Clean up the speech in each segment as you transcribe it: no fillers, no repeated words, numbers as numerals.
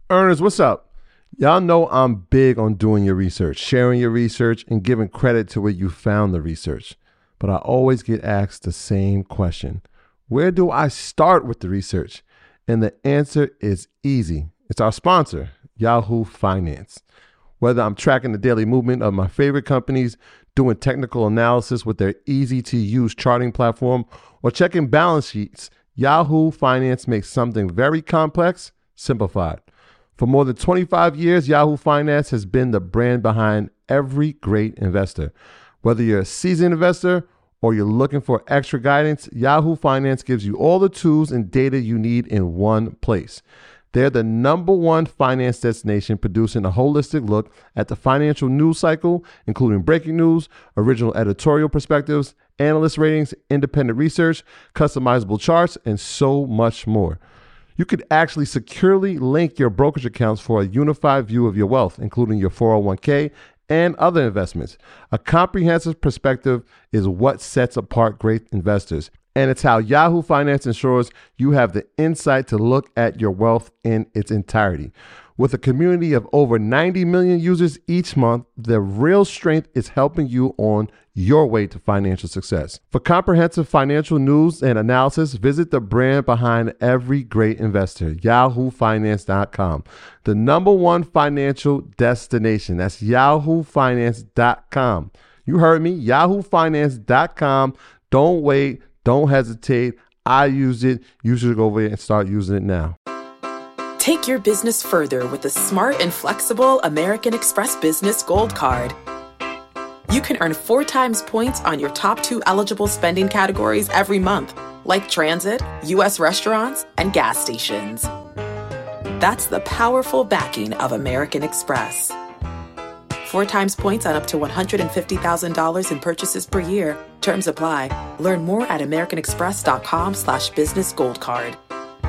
Earners, what's up? Y'all know I'm big on doing your research, sharing your research, and giving credit to where you found the research. But I always get asked the same question. Where do I start with the research? And the answer is easy. It's our sponsor, Yahoo Finance. Whether I'm tracking the daily movement of my favorite companies, doing technical analysis with their easy-to-use charting platform, or checking balance sheets, Yahoo Finance makes something very complex simplified. For more than 25 years, Yahoo Finance has been the brand behind every great investor. Whether you're a seasoned investor or you're looking for extra guidance, Yahoo Finance gives you all the tools and data you need in one place. They're the #1 finance destination, producing a holistic look at the financial news cycle, including breaking news, original editorial perspectives, analyst ratings, independent research, customizable charts, and so much more. You could actually securely link your brokerage accounts for a unified view of your wealth, including your 401k and other investments. A comprehensive perspective is what sets apart great investors, and it's how Yahoo Finance ensures you have the insight to look at your wealth in its entirety. With a community of over 90 million users each month, the real strength is helping you on your way to financial success. For comprehensive financial news and analysis, visit the brand behind every great investor, yahoofinance.com. The #1 financial destination. That's yahoofinance.com. You heard me, yahoofinance.com. Don't wait. Don't hesitate. I use it. You should go over there and start using it now. Take your business further with the smart and flexible American Express Business Gold Card. You can earn 4 times points on your top 2 eligible spending categories every month, like transit, U.S. restaurants, and gas stations. That's the powerful backing of American Express. 4 times points on up to $150,000 in purchases per year. Terms apply. Learn more at americanexpress.com/businessgoldcard.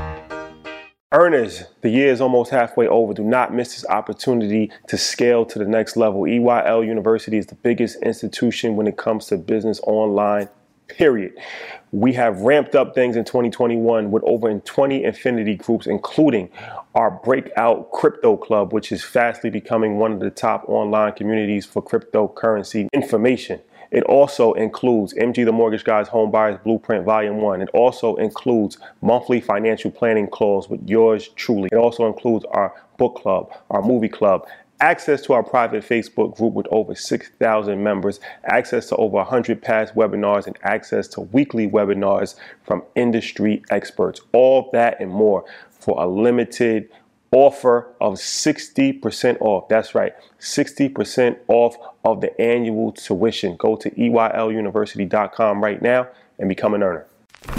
Earners, the year is almost halfway over. Do not miss this opportunity to scale to the next level. EYL University is the biggest institution when it comes to business online, period. We have ramped up things in 2021 with over 20 Infinity groups, including our breakout crypto club, which is fastly becoming one of the top online communities for cryptocurrency information. It also includes MG the Mortgage Guy's Home Buyers Blueprint Volume 1. It also includes monthly financial planning calls with yours truly. It also includes our book club, our movie club, access to our private Facebook group with over 6,000 members, access to over 100 past webinars, and access to weekly webinars from industry experts. All that and more for a limited offer of 60% off. That's right, 60% off of the annual tuition. Go to EYLUniversity.com right now and become an earner.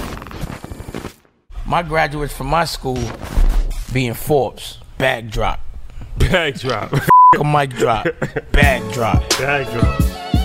My graduates from my school being Forbes, bag drop. Bag drop. A mic drop. Bag drop. Bag drop.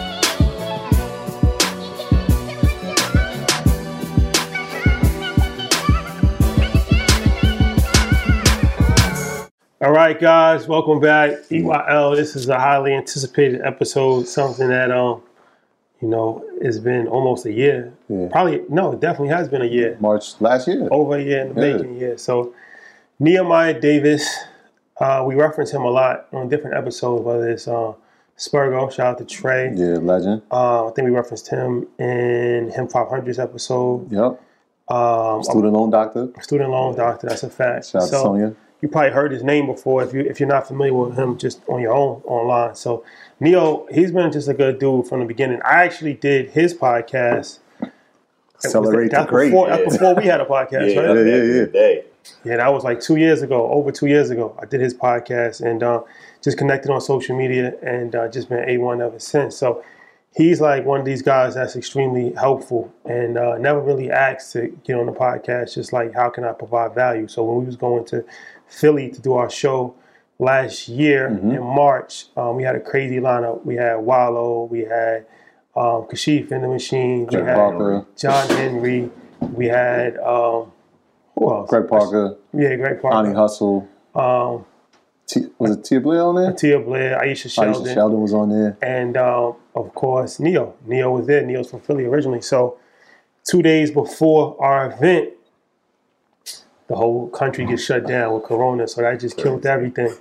All right, guys, welcome back. EYL, this is a highly anticipated episode, something that, it's been almost a year. Yeah. It definitely has been a year. March last year. Over a year in the making, yeah. So, Nehemiah Davis, we reference him a lot on different episodes, whether it's Spurgo, shout out to Trey. Yeah, legend. I think we referenced him in Him 500's episode. Yep. Student loan doctor. Student loan doctor, that's a fact. Shout out to Sonia. You probably heard his name before if you're not familiar with him just on your own online. So Neo, he's been just a good dude from the beginning. I actually did his podcast. Celebrate the great. That's before we had a podcast, right? Yeah. Yeah, that was like 2 years ago, over 2 years ago. I did his podcast and just connected on social media and just been A1 ever since. So he's like one of these guys that's extremely helpful and never really asked to get on the podcast, just like, how can I provide value? So when we was going to Philly to do our show last year in March, we had a crazy lineup. We had Wallow, we had Kashif in the Machine, we had Parker. John Henry, we had who else? Greg Parker. Yeah, Greg Parker. Ani Hustle. Was it Tia Blair on there? Tia Blair, Aisha Sheldon. Aisha Sheldon was on there. And of course, Neo. Neo was there. Neo's from Philly originally. So 2 days before our event, the whole country gets shut down with Corona. So that just killed everything.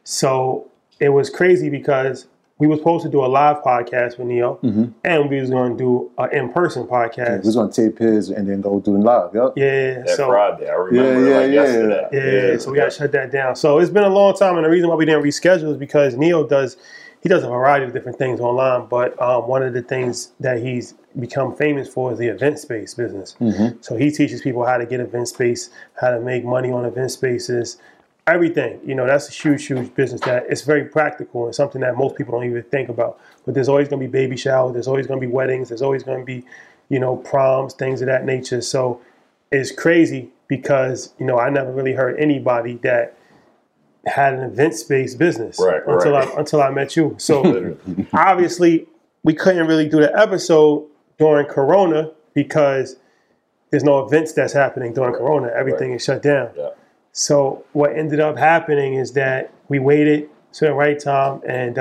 So it was crazy because we were supposed to do a live podcast with Neo, and we was going to do an in-person podcast. Yeah, we was going to tape his and then go do it live. Yep. Yeah. That Friday, I remember yesterday. Yeah, so we got to shut that down. So it's been a long time, and the reason why we didn't reschedule is because Neo does a variety of different things online, but one of the things that he's become famous for is the event space business. So he teaches people how to get event space, how to make money on event spaces, everything. That's a huge, huge business that it's very practical and something that most people don't even think about. But there's always going to be baby showers, there's always going to be weddings, there's always going to be, proms, things of that nature. So it's crazy because, I never really heard anybody that had an event space business until I met you. So obviously we couldn't really do the episode during Corona because there's no events that's happening during Corona. Everything is shut down. Yeah. So what ended up happening is that we waited to the right time, and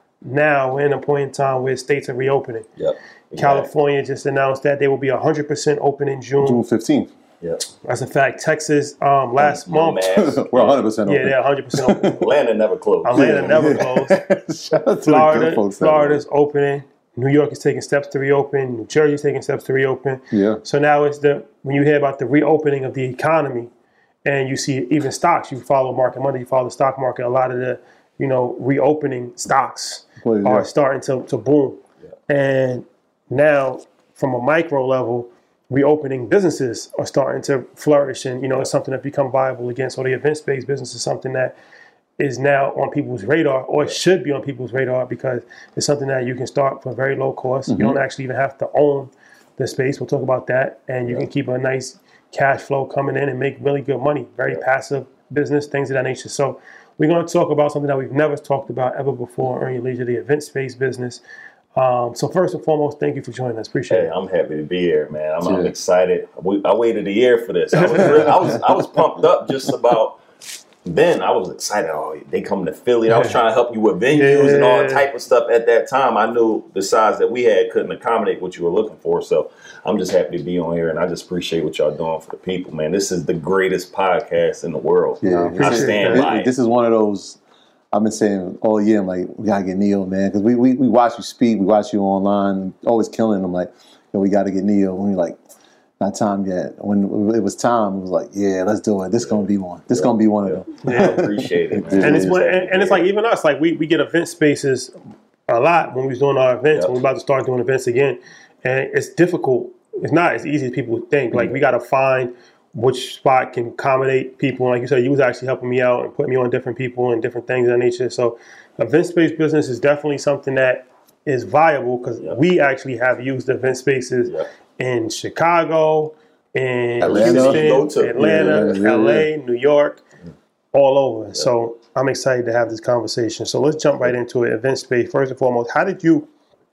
now we're in a point in time where states are reopening. Yep. California just announced that they will be 100% open in June. June 15th. Yeah. That's a fact. Texas last month. We're 100% open. Yeah, they're 100% open. Atlanta never closed. Atlanta never closed. Shout out to the good folks. Florida's opening. New York is taking steps to reopen. New Jersey is taking steps to reopen. Yeah. So now it's when you hear about the reopening of the economy, and you see even stocks, you follow Market Monday, you follow the stock market, a lot of the, reopening stocks are starting to boom. Yeah. And now from a micro level, reopening businesses are starting to flourish, and, it's something that's become viable again. So the event-based business is something that is now on people's radar, or it should be on people's radar, because it's something that you can start for very low cost. You don't actually even have to own the space. We'll talk about that. And you can keep a nice cash flow coming in and make really good money. Very passive business, things of that nature. So we're going to talk about something that we've never talked about ever before, Earn Your Leisure, the event space business. So first and foremost, thank you for joining us. Appreciate it. I'm happy to be here, man. I'm excited. I waited a year for this. I was pumped up just about. Then I was excited. Oh, they come to Philly. I was trying to help you with venues and all type of stuff. At that time, I knew the size that we had couldn't accommodate what you were looking for. So I'm just happy to be on here, and I just appreciate what y'all doing for the people, man. This is the greatest podcast in the world. Yeah, I stand by it. This is one of those. I've been saying all year, I'm like, we gotta get Neo, man, because we watch you speak, we watch you online, always killing. I'm like, we gotta get Neo. And we're like, not time yet. When it was time, it was like, yeah, let's do it. This gonna be one. This gonna be one of them. I appreciate it, man. And it's like even us, like we get event spaces a lot when we was doing our events. When we're about to start doing events again, and it's difficult. It's not as easy as people would think. Like we got to find which spot can accommodate people. Like you said, you was actually helping me out and putting me on different people and different things of that nature. So event space business is definitely something that is viable, because we actually have used event spaces in Chicago, in Houston, Atlanta, LA, New York, all over. Yeah. So I'm excited to have this conversation. So let's jump right into it. Event space. First and foremost, how did you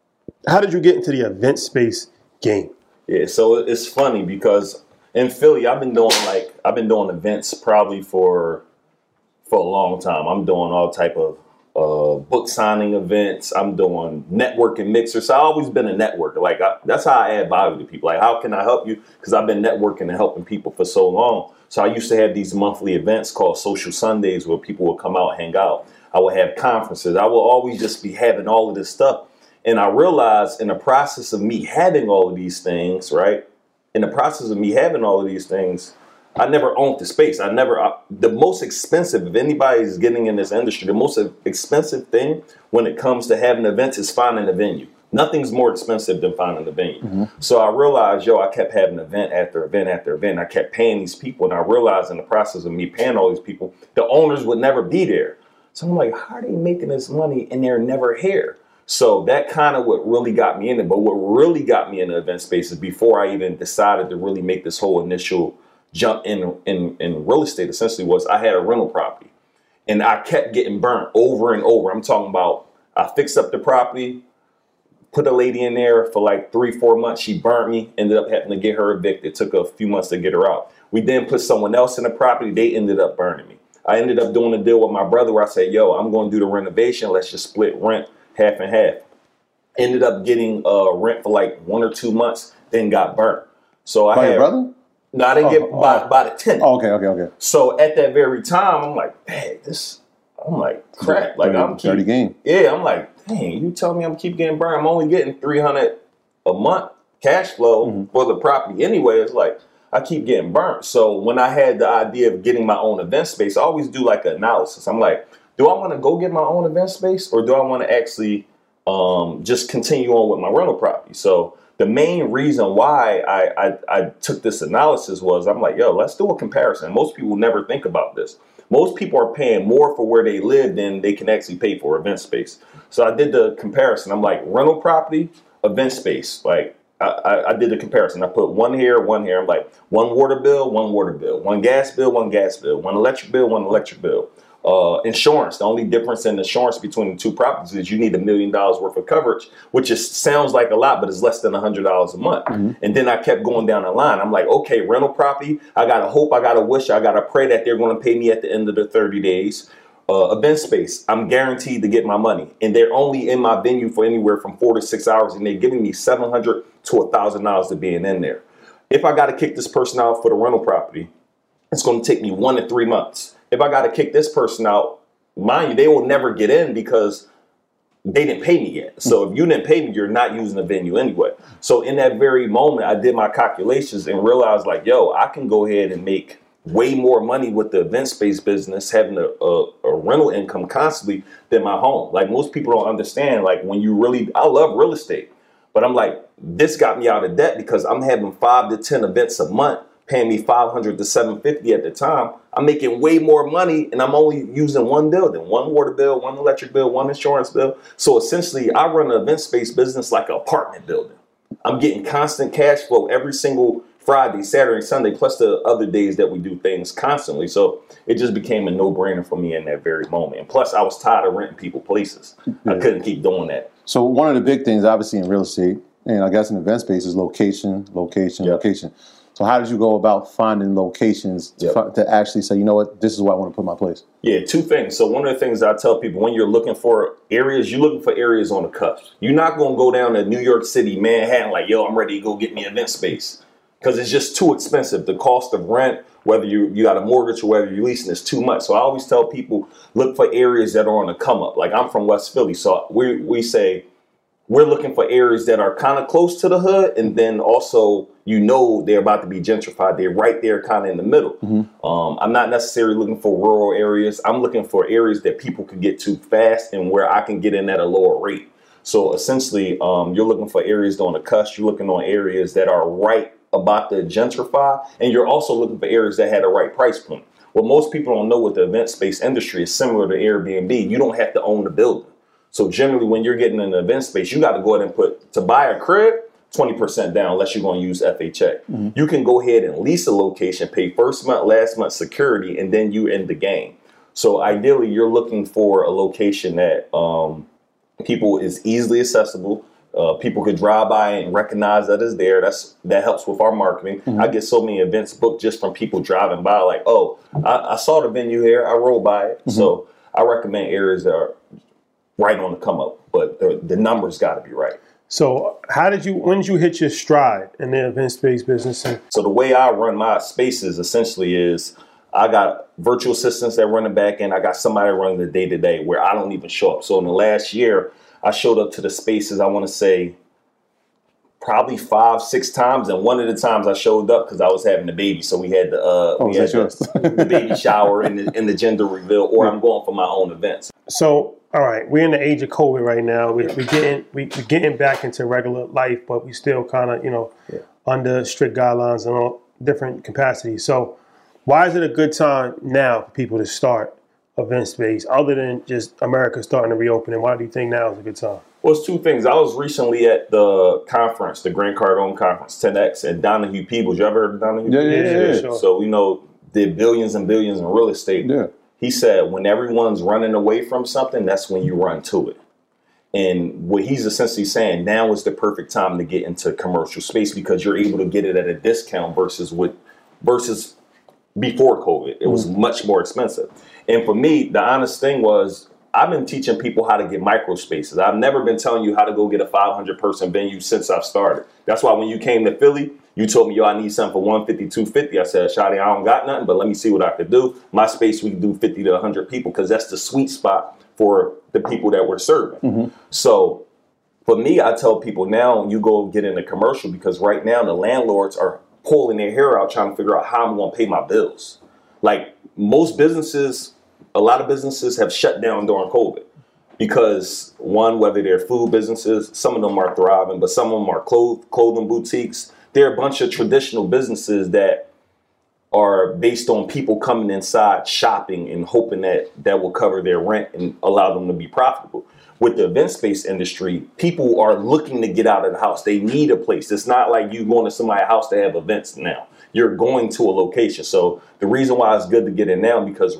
get into the event space game? Yeah, so it's funny because in Philly, I've been doing events probably for a long time. I'm doing all type of book signing events. I'm doing networking mixers. So I've always been a networker. Like that's how I add value to people. Like, how can I help you? Because I've been networking and helping people for so long. So I used to have these monthly events called Social Sundays where people would come out, hang out. I would have conferences. I will always just be having all of this stuff. And I realized in the process of me having all of these things, right? In the process of me having all of these things, I never owned the space. The most expensive, if anybody's getting in this industry, the most expensive thing when it comes to having events is finding a venue. Nothing's more expensive than finding a venue. Mm-hmm. So I realized, I kept having event after event after event. I kept paying these people, and I realized in the process of me paying all these people, the owners would never be there. So I'm like, how are they making this money and they're never here? So that kind of what really got me in it. But what really got me in the event space is before I even decided to really make this whole initial jump in real estate, essentially, was I had a rental property and I kept getting burnt over and over. I'm talking about I fixed up the property, put a lady in there for like 3-4 months. She burnt me, ended up having to get her evicted. It took a few months to get her out. We then put someone else in the property. They ended up burning me. I ended up doing a deal with my brother where I said, I'm going to do the renovation. Let's just split rent half and half. Ended up getting rent for like 1 or 2 months, then got burnt. So I had your brother? No, I didn't get by the 10th. Oh, okay. So at that very time, I'm like, hey, I'm like, crap. Like, I'm dirty game. Yeah, I'm like, dang, you tell me I'm keep getting burned. I'm only getting $300 a month cash flow for the property anyway. It's like, I keep getting burnt. So when I had the idea of getting my own event space, I always do like an analysis. I'm like, do I want to go get my own event space, or do I want to actually just continue on with my rental property? So the main reason why I took this analysis was I'm like, yo, let's do a comparison. Most people never think about this. Most people are paying more for where they live than they can actually pay for event space. So I did the comparison. I'm like, rental property, event space. Like, I did the comparison. I put one here. I'm like, one water bill, one gas bill, one electric bill, one electric bill. Insurance. The only difference in insurance between the two properties is you need $1 million worth of coverage, which sounds like a lot, but it's less than $100 a month. And then I kept going down the line. I'm like, okay, rental property. I gotta hope, I gotta wish, I gotta pray that they're going to pay me at the end of the 30 days. Event space, I'm guaranteed to get my money, and they're only in my venue for anywhere from 4 to 6 hours, and they're giving me $700 to $1,000 to being in there. If I got to kick this person out for the rental property, it's going to take me 1 to 3 months. If I got to kick this person out, mind you, they will never get in because they didn't pay me yet. So if you didn't pay me, you're not using the venue anyway. So in that very moment, I did my calculations and realized, like, yo, I can go ahead and make way more money with the event space business, having a rental income constantly, than my home. Like, most people don't understand, like, when you really, I love real estate, but I'm like, this got me out of debt because I'm having 5 to 10 events a month, paying me $500 to $750 at the time. I'm making way more money, and I'm only using one building, one water bill, one electric bill, one insurance bill. So essentially, I run an event space business like an apartment building. I'm getting constant cash flow every single Friday, Saturday, Sunday, plus the other days that we do things constantly. So it just became a no-brainer for me in that very moment. And plus, I was tired of renting people places. I couldn't keep doing that. So one of the big things, obviously, in real estate, and I guess in event space, is location. So how did you go about finding locations to actually say, you know what, this is where I want to put my place? Yeah, 2 things. So one of the things I tell people, when you're looking for areas, you're looking for areas on the cusp. You're not going to go down to New York City, Manhattan, like, yo, I'm ready to go get me an event space, because it's just too expensive. The cost of rent, whether you got a mortgage or whether you're leasing, is too much. So I always tell people, look for areas that are on the come up. Like, I'm from West Philly, so we say we're looking for areas that are kind of close to the hood, and then also, you know, they're about to be gentrified. They're right there kind of in the middle. I'm not necessarily looking for rural areas. I'm looking for areas that people can get to fast and where I can get in at a lower rate. So essentially, you're looking for areas on the cusp. You're looking on areas that are right about to gentrify, and you're also looking for areas that had a right price point. What most people don't know with the event space industry is similar to Airbnb. You don't have to own the building. So generally, when you're getting an event space, you got to go ahead and put, to buy a crib, 20% down unless you're going to use FHA. You can go ahead and lease a location, pay first month, last month security, and then you end the game. So ideally, you're looking for a location that people is easily accessible. People could drive by and recognize that it's there. That helps with our marketing. I get so many events booked just from people driving by, like, oh, I saw the venue here, I rode by it. So I recommend areas that are right on the come up, but the numbers got to be right. So when did you hit your stride in the event space business? So the way I run my spaces essentially is I got virtual assistants that run the back end. I got somebody running the day-to-day where I don't even show up. So in the last year, I showed up to the spaces, I want to say, probably 5-6 times. And one of the times I showed up because I was having a baby. So we had the baby shower and the gender reveal, or I'm going for my own events. So, all right, we're in the age of COVID right now. We're getting back into regular life, but we still kind of, under strict guidelines and all different capacities. So why is it a good time now for people to start event space, other than just America starting to reopen? And why do you think now is a good time? Well, it's 2 things. I was recently at the conference, the Grant Cardone conference, 10X, and Donahue Peebles. You ever heard of Donahue? Yeah. Sure. So we know did billions and billions in real estate. Yeah. He said when everyone's running away from something, that's when you run to it. And what he's essentially saying, now is the perfect time to get into commercial space because you're able to get it at a discount versus before COVID. It was much more expensive. And for me, the honest thing was, I've been teaching people how to get micro spaces. I've never been telling you how to go get a 500-person venue since I've started. That's why when you came to Philly, You told me, yo, I need something for 150, 250. I said, Shotty, I don't got nothing, but let me see what I could do. My space, we can do 50 to 100 people because that's the sweet spot for the people that we're serving. So for me, I tell people now, you go get in a commercial because right now the landlords are pulling their hair out trying to figure out how I'm going to pay my bills. Like most businesses, a lot of businesses have shut down during COVID because one, whether they're food businesses, some of them are thriving, but some of them are clothing boutiques. There are a bunch of traditional businesses that are based on people coming inside shopping and hoping that that will cover their rent and allow them to be profitable. With the event space industry, people are looking to get out of the house. They need a place. It's not like you going to somebody's house to have events now. You're going to a location. So the reason why it's good to get in now because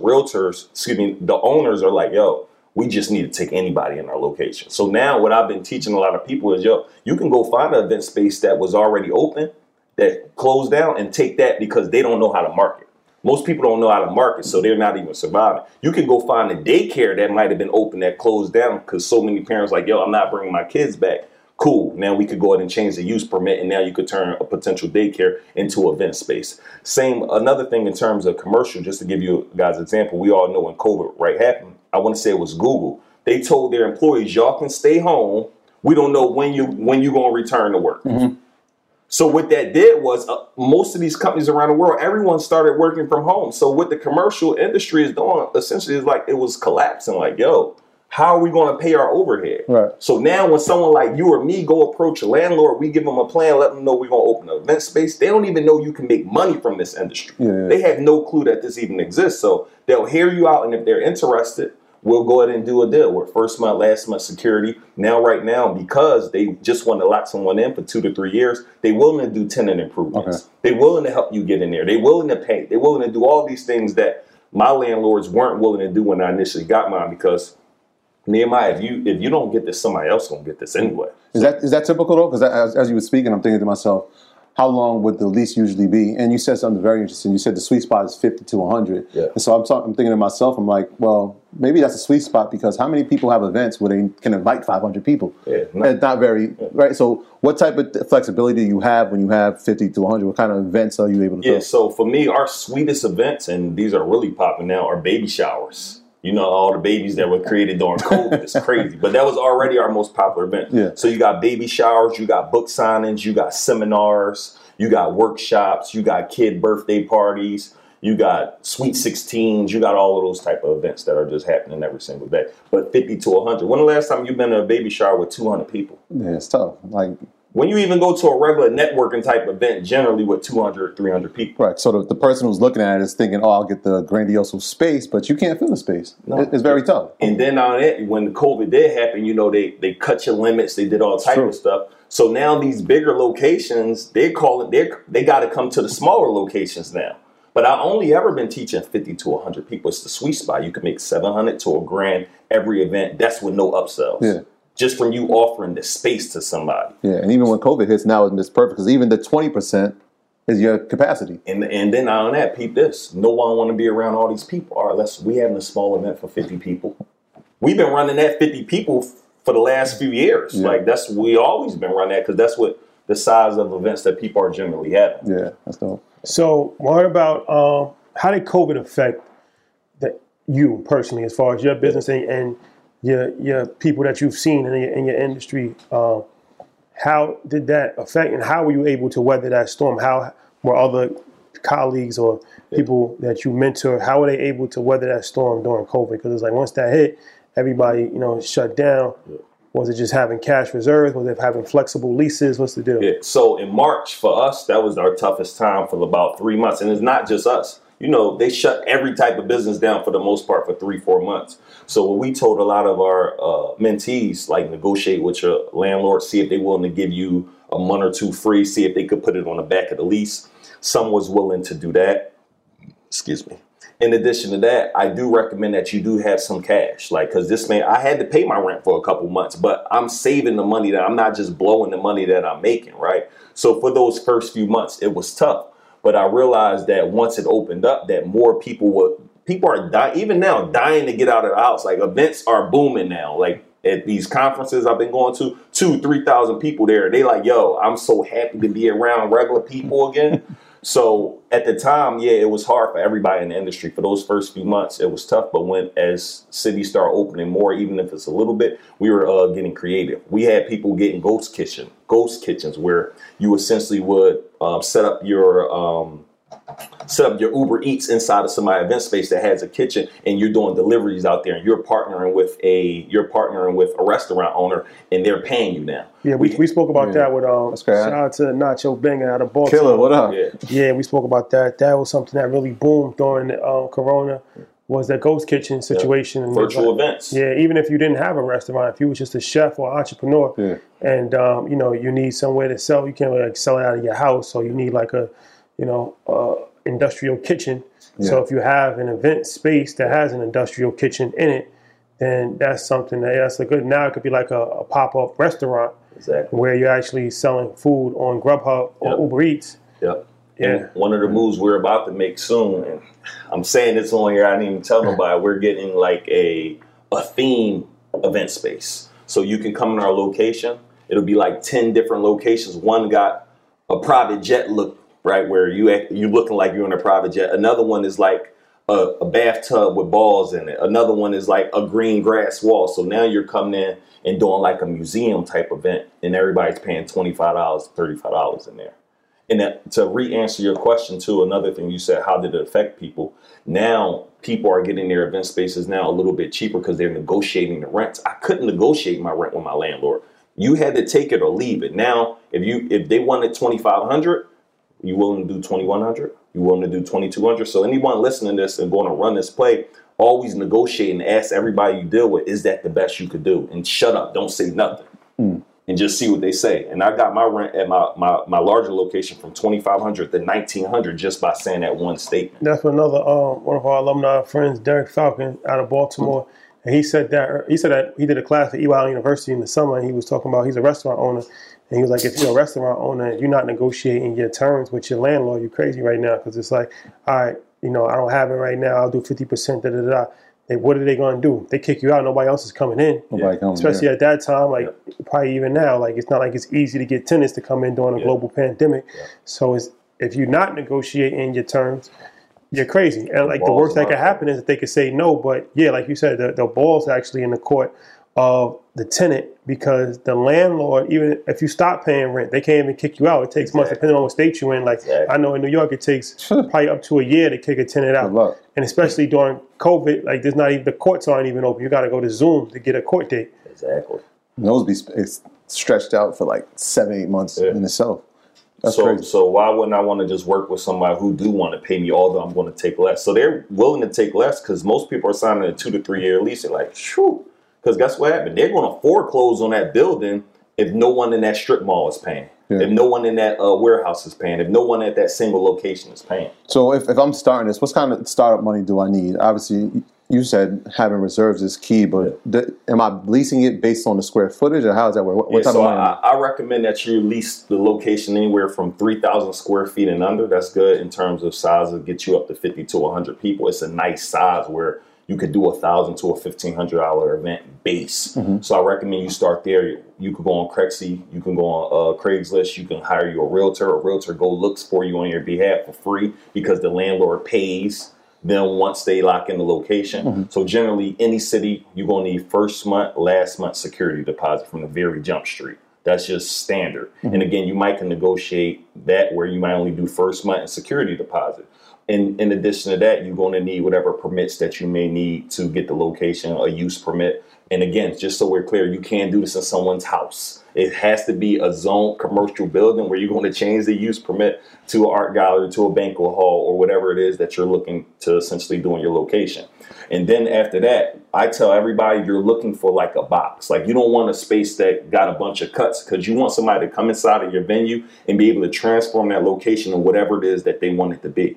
the owners are like, yo, we just need to take anybody in our location. So now what I've been teaching a lot of people is, yo, you can go find an event space that was already open, that closed down, and take that because they don't know how to market. Most people don't know how to market, so they're not even surviving. You can go find a daycare that might have been open that closed down because so many parents like, yo, I'm not bringing my kids back. Cool. Now we could go ahead and change the use permit, and now you could turn a potential daycare into an event space. Another thing in terms of commercial, just to give you guys an example, we all know when COVID happened, I want to say it was Google. They told their employees, y'all can stay home. We don't know when you're going to return to work. So what that did was most of these companies around the world, everyone started working from home. So what the commercial industry is doing essentially is like it was collapsing. Like, yo, how are we going to pay our overhead? Right. So now when someone like you or me go approach a landlord, we give them a plan, let them know we're going to open an event space. They don't even know you can make money from this industry. Yeah. They have no clue that this even exists. So they'll hear you out. And if they're interested, we'll go ahead and do a deal with first month, last month security. Right now, because they just want to lock someone in for 2 to 3 years, they're willing to do tenant improvements. Okay. They're willing to help you get in there. They're willing to pay. They're willing to do all these things that my landlords weren't willing to do when I initially got mine because Nehemiah, if you don't get this, somebody else gonna get this anyway. Is that typical though? Because as you were speaking, I'm thinking to myself, how long would the lease usually be? And you said something very interesting. You said the sweet spot is 50 to 100. Yeah. And so I'm thinking to myself, I'm like, well, maybe that's a sweet spot because how many people have events where they can invite 500 people? Yeah, it's not very, right? So what type of flexibility do you have when you have 50 to 100? What kind of events are you able to do? Yeah, so for me, our sweetest events, and these are really popping now, are baby showers. You know, all the babies that were created during COVID. It's crazy. But that was already our most popular event. Yeah. So you got baby showers, you got book signings, you got seminars, you got workshops, you got kid birthday parties, you got sweet 16s, you got all of those type of events that are just happening every single day. But 50 to 100. When the last time you've been to a baby shower with 200 people? Yeah, it's tough. Like, when you even go to a regular networking type event, generally with 200, 300 people. Right. So the person who's looking at it is thinking, oh, I'll get the grandiose space, but you can't fill the space. No. It's very tough. And then on it, when the COVID did happen, you know, they cut your limits. They did all type of stuff. So now these bigger locations, they got to come to the smaller locations now. But I only ever been teaching 50 to 100 people. It's the sweet spot. You can make 700 to $1,000 every event. That's with no upsells. Yeah. Just from you offering the space to somebody. Yeah, and even when COVID hits now, it's perfect because even the 20% is your capacity. And then on that, peep this. No one want to be around all these people. All right, we having a small event for 50 people. We've been running that 50 people for the last few years. Yeah. Like we always been running that because that's what the size of events that people are generally having. Yeah, that's dope. So what about how did COVID affect you personally as far as your business and your people that you've seen in your industry? How did that affect, and how were you able to weather that storm? How were other colleagues or people that you mentor, how were they able to weather that storm during COVID? Because it's like once that hit, everybody shut down. Was it just having cash reserves? Was it having flexible leases? What's the deal? Yeah. So in March for us, that was our toughest time for about 3 months, and it's not just us. They shut every type of business down for the most part for 3-4 months. So what we told a lot of our mentees, like negotiate with your landlord, see if they're willing to give you a month or two free, see if they could put it on the back of the lease. Some was willing to do that. Excuse me. In addition to that, I do recommend that you do have some cash, because I had to pay my rent for a couple months, but I'm saving the money that I'm not just blowing the money that I'm making, right? So for those first few months, it was tough. But I realized that once it opened up, that more people are dying, even now, dying to get out of the house. Like events are booming now. Like at these conferences I've been going to, 2,000-3,000 people there. They like, yo, I'm so happy to be around regular people again. So at the time, yeah, it was hard for everybody in the industry. For those first few months, it was tough. But as cities start opening more, even if it's a little bit, we were getting creative. We had people getting ghost kitchens, where you essentially would set up your Uber Eats inside of somebody's event space that has a kitchen, and you're doing deliveries out there, and you're partnering with a restaurant owner, and they're paying you now. Yeah, we spoke about that with shout out to Nacho Banger out of Baltimore. Killer, what up? Yeah, we spoke about that. That was something that really boomed during Corona. Was that ghost kitchen situation. And virtual events. Yeah, even if you didn't have a restaurant, if you was just a chef or entrepreneur, and you need somewhere to sell, you can't really sell it out of your house, so you need like a industrial kitchen. Yeah. So if you have an event space that has an industrial kitchen in it, then that's something that's a good. Now it could be like a pop-up restaurant, where you're actually selling food on Grubhub or Uber Eats. Yep. Yeah. And one of the moves we're about to make soon, and I'm saying this on here, I didn't even tell nobody, we're getting like a theme event space. So you can come in our location. It'll be like 10 different locations. One got a private jet look, right, where you looking like you're in a private jet. Another one is like a bathtub with balls in it. Another one is like a green grass wall. So now you're coming in and doing like a museum type event, and everybody's paying $25, $35 in there. And to re-answer your question too, another thing you said, how did it affect people? Now people are getting their event spaces now a little bit cheaper because they're negotiating the rents. I couldn't negotiate my rent with my landlord. You had to take it or leave it. Now, if they wanted $2,500, you willing to do $2,100? You willing to do $2,200? So anyone listening to this and going to run this play, always negotiate and ask everybody you deal with, is that the best you could do? And shut up, don't say nothing. And just see what they say. And I got my rent at my larger location from $2,500 to $1,900 just by saying that one statement. That's what another one of our alumni friends, Derek Falcon, out of Baltimore, and he said that he did a class at EYL University in the summer, and he was talking about he's a restaurant owner, and he was like, if you're a restaurant owner and you're not negotiating your terms with your landlord, you're crazy right now, because it's like, all right, I don't have it right now, I'll do 50%, da da da. What are they going to do? They kick you out. Nobody else is coming in. Especially at that time, probably even now. It's not like it's easy to get tenants to come in during a global pandemic. So if you're not negotiating your terms, you're crazy. And the worst that could happen is that they could say no. But yeah, like you said, the ball's actually in the court of the tenant, because the landlord, even if you stop paying rent, they can't even kick you out. It takes months, depending on what state you're in. I know in New York, it takes probably up to a year to kick a tenant out. And especially during COVID, there's not even, the courts aren't even open. You got to go to Zoom to get a court date. Exactly. And those be stretched out for 7-8 months in itself. That's crazy. So why wouldn't I want to just work with somebody who do want to pay me, although I'm going to take less? So they're willing to take less because most people are signing a 2 to 3 year lease. They're like, shoo. Because guess what happened? They're going to foreclose on that building if no one in that strip mall is paying. Yeah. If no one in that warehouse is paying. If no one at that single location is paying. So if I'm starting this, what kind of startup money do I need? Obviously, you said having reserves is key, but am I leasing it based on the square footage, or how does that work? What type of money? I recommend that you lease the location anywhere from 3,000 square feet and under. That's good in terms of size. It'll get you up to 50 to 100 people. It's a nice size where you could do $1,000 to a $1,500 event base. Mm-hmm. So I recommend you start there. You could go on Craigslist, you can go on Craigslist, you can hire you a realtor. A realtor go looks for you on your behalf for free because the landlord pays them once they lock in the location. Mm-hmm. So generally, any city, you're going to need first month, last month security deposit from the very jump street. That's just standard. Mm-hmm. And again, you might can negotiate that where you might only do first month and security deposit. In addition to that, you're going to need whatever permits that you may need to get the location, a use permit. And again, just so we're clear, you can't do this in someone's house. It has to be a zone commercial building where you're going to change the use permit to an art gallery, to a banquet hall, or whatever it is that you're looking to essentially do in your location. And then after that, I tell everybody you're looking for like a box. Like you don't want a space that got a bunch of cuts, because you want somebody to come inside of your venue and be able to transform that location to whatever it is that they want it to be.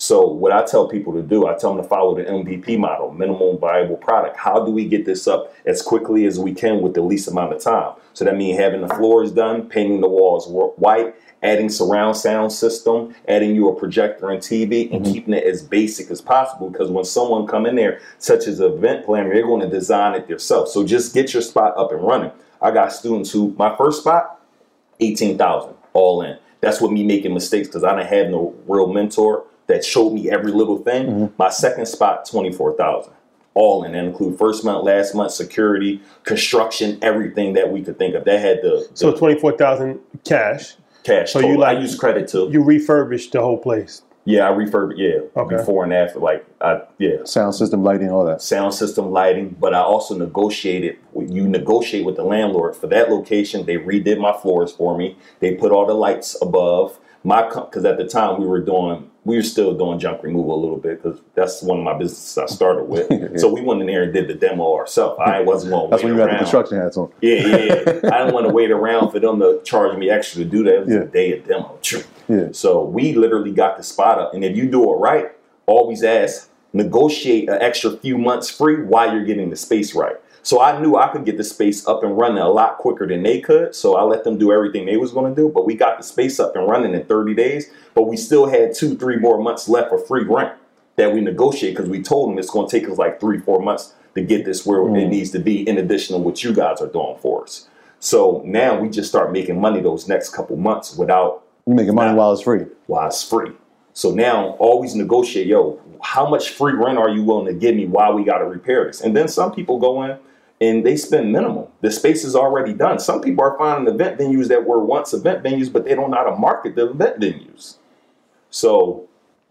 So what I tell people to do, I tell them to follow the MVP model, minimum viable product. How do we get this up as quickly as we can with the least amount of time? So that means having the floors done, painting the walls white, adding surround sound system, adding you a projector and TV, and keeping it as basic as possible. Because when someone come in there, such as an event planner, they're going to design it themselves. So just get your spot up and running. I got students who, my first spot, 18,000 all in. That's with me making mistakes because I didn't have no real mentor that showed me every little thing. My second spot, 24,000 all in. That include first month, last month, security, construction, everything that we could think of. That had so 24,000 cash. So total. I use credit too. You refurbished the whole place. Yeah, I refurbished. Yeah, before and after. Sound system, lighting, all that. Sound system, lighting. But I also negotiated. You negotiate with the landlord for that location. They redid my floors for me. They put all the lights above because at the time we were still doing junk removal a little bit because that's one of my businesses I started with. So we went in there and did the demo ourselves. I wasn't going to wait around. That's when you had the construction hats on. Yeah. I didn't want to wait around for them to charge me extra to do that. It was a day of demo. So we literally got the spot up. And if you do it right, always negotiate an extra few months free while you're getting the space right. So I knew I could get the space up and running a lot quicker than they could. So I let them do everything they was going to do. But we got the space up and running in 30 days. But we still had 2-3 more months left for free rent that we negotiated because we told them it's going to take us like 3-4 months to get this where it needs to be in addition to what you guys are doing for us. So now we just start making money those next couple months without... You're making money while it's free. While it's free. So now always negotiate, how much free rent are you willing to give me while we got to repair this? And then some people go in and they spend minimal. The space is already done. Some people are finding event venues that were once event venues, but they don't know how to market the event venues. So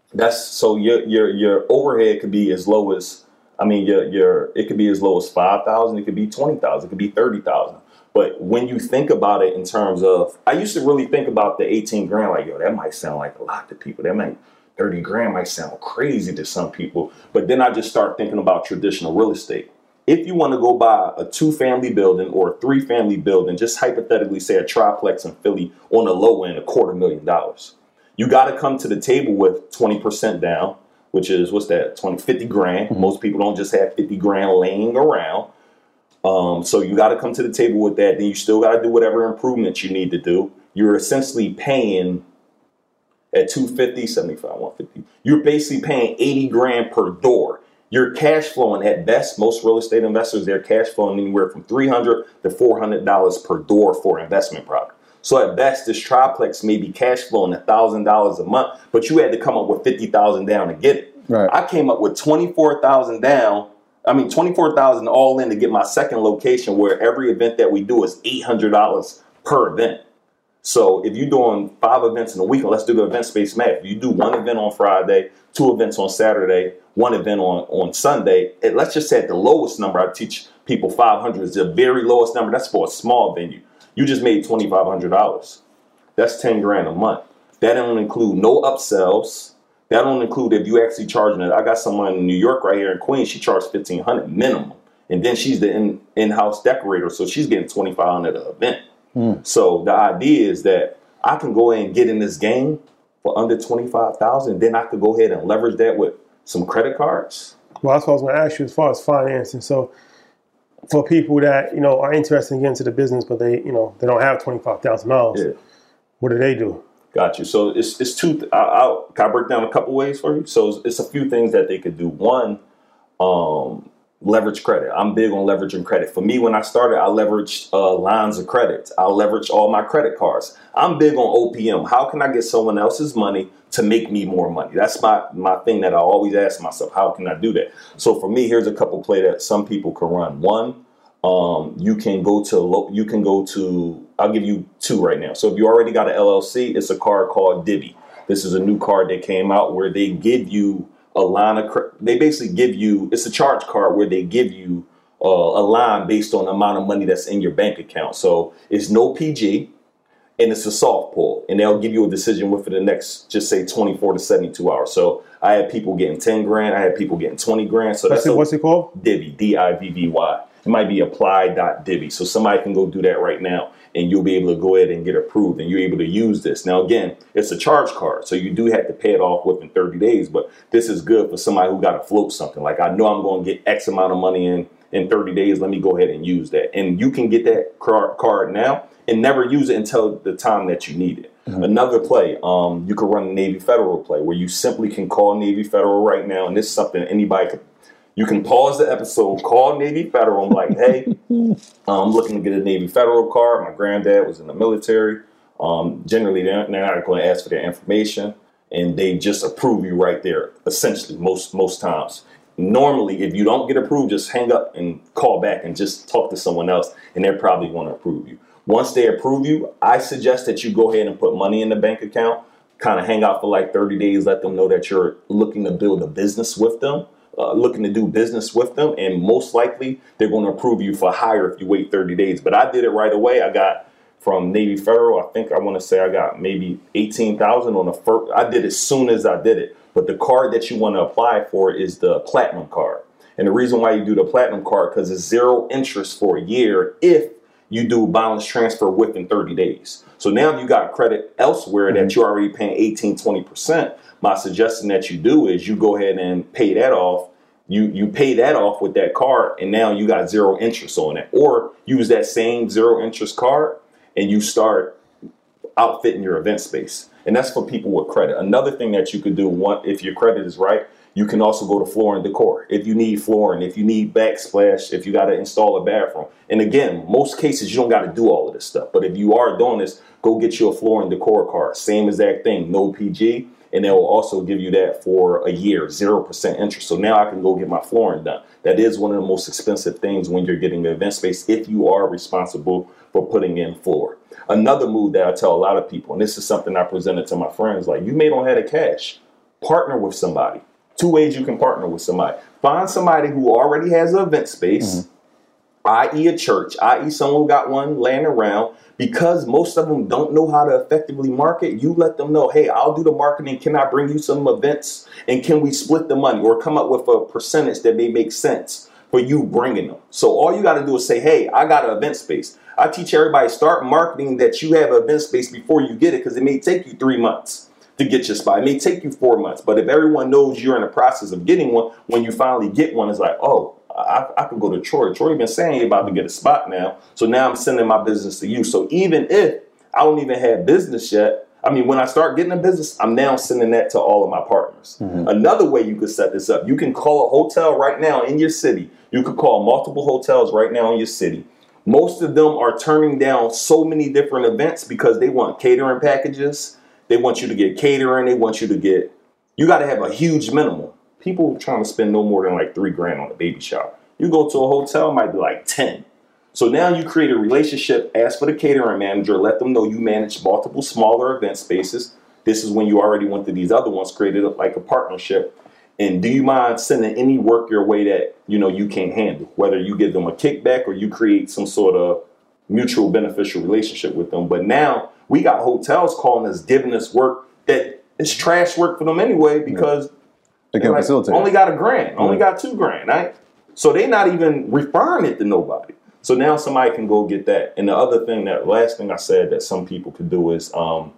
your overhead could be as low as, it could be as low as 5,000, it could be 20,000, it could be 30,000. But when you think about it in terms of, I used to really think about the 18 grand, like, that might sound like a lot to people. 30 grand might sound crazy to some people. But then I just start thinking about traditional real estate. If you want to go buy a 2-family building or a 3-family building, just hypothetically say a triplex in Philly on the low end, $250,000. You got to come to the table with 20% down, which is, 50 grand. Most people don't just have 50 grand laying around. So you got to come to the table with that. Then you still got to do whatever improvements you need to do. You're essentially paying at 250, 75, 150. You're basically paying 80 grand per door. You're cash flowing at best. Most real estate investors, they're cash flowing anywhere from $300 to $400 per door for investment product. So at best, this triplex may be cash flowing $1,000 a month, but you had to come up with $50,000 down to get it. Right. I came up with $24,000 down. $24,000 all in to get my second location where every event that we do is $800 per event. So if you're doing 5 events in a week, let's do the event space math. If you do 1 event on Friday, 2 events on Saturday, 1 event on Sunday, let's just say at the lowest number, I teach people 500 is the very lowest number. That's for a small venue. You just made $2,500. That's 10 grand a month. That don't include no upsells. That don't include if you actually charging it. I got someone in New York right here in Queens. She charged $1,500 minimum. And then she's the in-house decorator. So she's getting $2,500 an event. So the idea is that I can go ahead and get in this game for under $25,000. Then I could go ahead and leverage that with some credit cards. Well, that's what I was going to ask you as far as financing. So for people that, are interested in getting into the business, but they don't have $25,000, what do they do? Got you. So it's two. Can I break down a couple ways for you? So it's a few things that they could do. One, leverage credit. I'm big on leveraging credit. For me, when I started, I leveraged lines of credit. I leveraged all my credit cards. I'm big on OPM. How can I get someone else's money to make me more money? That's my thing that I always ask myself. How can I do that? So for me, here's a couple play that some people can run. One, you can go to, I'll give you 2 right now. So if you already got an LLC, it's a card called Divvy. This is a new card that came out where they give you a line of credit. They basically give you, it's a charge card where they give you a line based on the amount of money that's in your bank account. So it's no PG and it's a soft pull, and they'll give you a decision within the next, just say 24 to 72 hours. So I had people getting 10 grand. I had people getting 20 grand. So what's it called? Divvy, Divvy. It might be apply.divvy. So somebody can go do that right now. and you'll be able to go ahead and get approved, and you're able to use this. Now, again, it's a charge card, so you do have to pay it off within 30 days, but this is good for somebody who got to float something. Like, I know I'm going to get X amount of money in 30 days. Let me go ahead and use that. And you can get that card now and never use it until the time that you need it. Mm-hmm. Another play, you can run a Navy Federal play where you simply can call Navy Federal right now, and this is something anybody could. You can pause the episode, call Navy Federal, and like, hey, I'm looking to get a Navy Federal card. My granddad was in the military. Generally, they're not going to ask for their information, and they just approve you right there, essentially, most times. Normally, if you don't get approved, just hang up and call back and just talk to someone else, and they're probably going to approve you. Once they approve you, I suggest that you go ahead and put money in the bank account, kind of hang out for like 30 days, let them know that you're looking to build a business with them. Looking to do business with them, and most likely they're going to approve you for hire if you wait 30 days. But I did it right away. I got from Navy Federal, I want to say I got maybe $18,000 on the first. I did it as soon as I did it. But the card that you want to apply for is the Platinum card. And the reason why you do the Platinum card, because it's 0 interest for a year if you do balance transfer within 30 days. So now if you got credit elsewhere that you're already paying 18-20%, my suggestion that you do is you go ahead and pay that off. You pay that off with that card, and now you got 0 interest on it. Or use that same 0 interest card and you start outfitting your event space. And that's for people with credit. Another thing that you could do, if your credit is right, you can also go to Floor and Decor. If you need flooring, if you need backsplash, if you got to install a bathroom. And again, most cases, you don't got to do all of this stuff. But if you are doing this, go get you a Floor and Decor card. Same exact thing, no PG. And they will also give you that for a year, 0% interest. So now I can go get my flooring done. That is one of the most expensive things when you're getting an event space, if you are responsible for putting in floor. Another move that I tell a lot of people, and this is something I presented to my friends, like, you may not have the cash. Partner with somebody. 2 ways you can partner with somebody. Find somebody who already has an event space, i.e. a church, i.e. someone who got one laying around. Because most of them don't know how to effectively market, you let them know, hey, I'll do the marketing. Can I bring you some events? And can we split the money or come up with a percentage that may make sense for you bringing them? So all you got to do is say, hey, I got an event space. I teach everybody, start marketing that you have an event space before you get it, because it may take you 3 months to get your spot. It may take you 4 months. But if everyone knows you're in the process of getting one, when you finally get one, it's like, oh, I could go to Troy. Troy been saying he's about to get a spot now. So now I'm sending my business to you. So even if I don't even have business yet, I mean, when I start getting a business, I'm now sending that to all of my partners. Another way you could set this up, you can call a hotel right now in your city. You could call multiple hotels right now in your city. Most of them are turning down so many different events because they want catering packages. They want you to get catering. They want you to get, you got to have a huge minimum. People trying to spend no more than like $3,000 on a baby shower. You go to a hotel, it might be like 10. So now you create a relationship, ask for the catering manager, let them know you manage multiple smaller event spaces. This is when you already went to these other ones, created like a partnership. And do you mind sending any work your way that, you can't handle? Whether you give them a kickback or you create some sort of mutual beneficial relationship with them. But now we got hotels calling us, giving us work that is trash work for them anyway, because they can facilitate. Only got $1,000, only got $2,000, right? So they're not even referring it to nobody. So now somebody can go get that. And the other thing, that last thing I said that some people could do is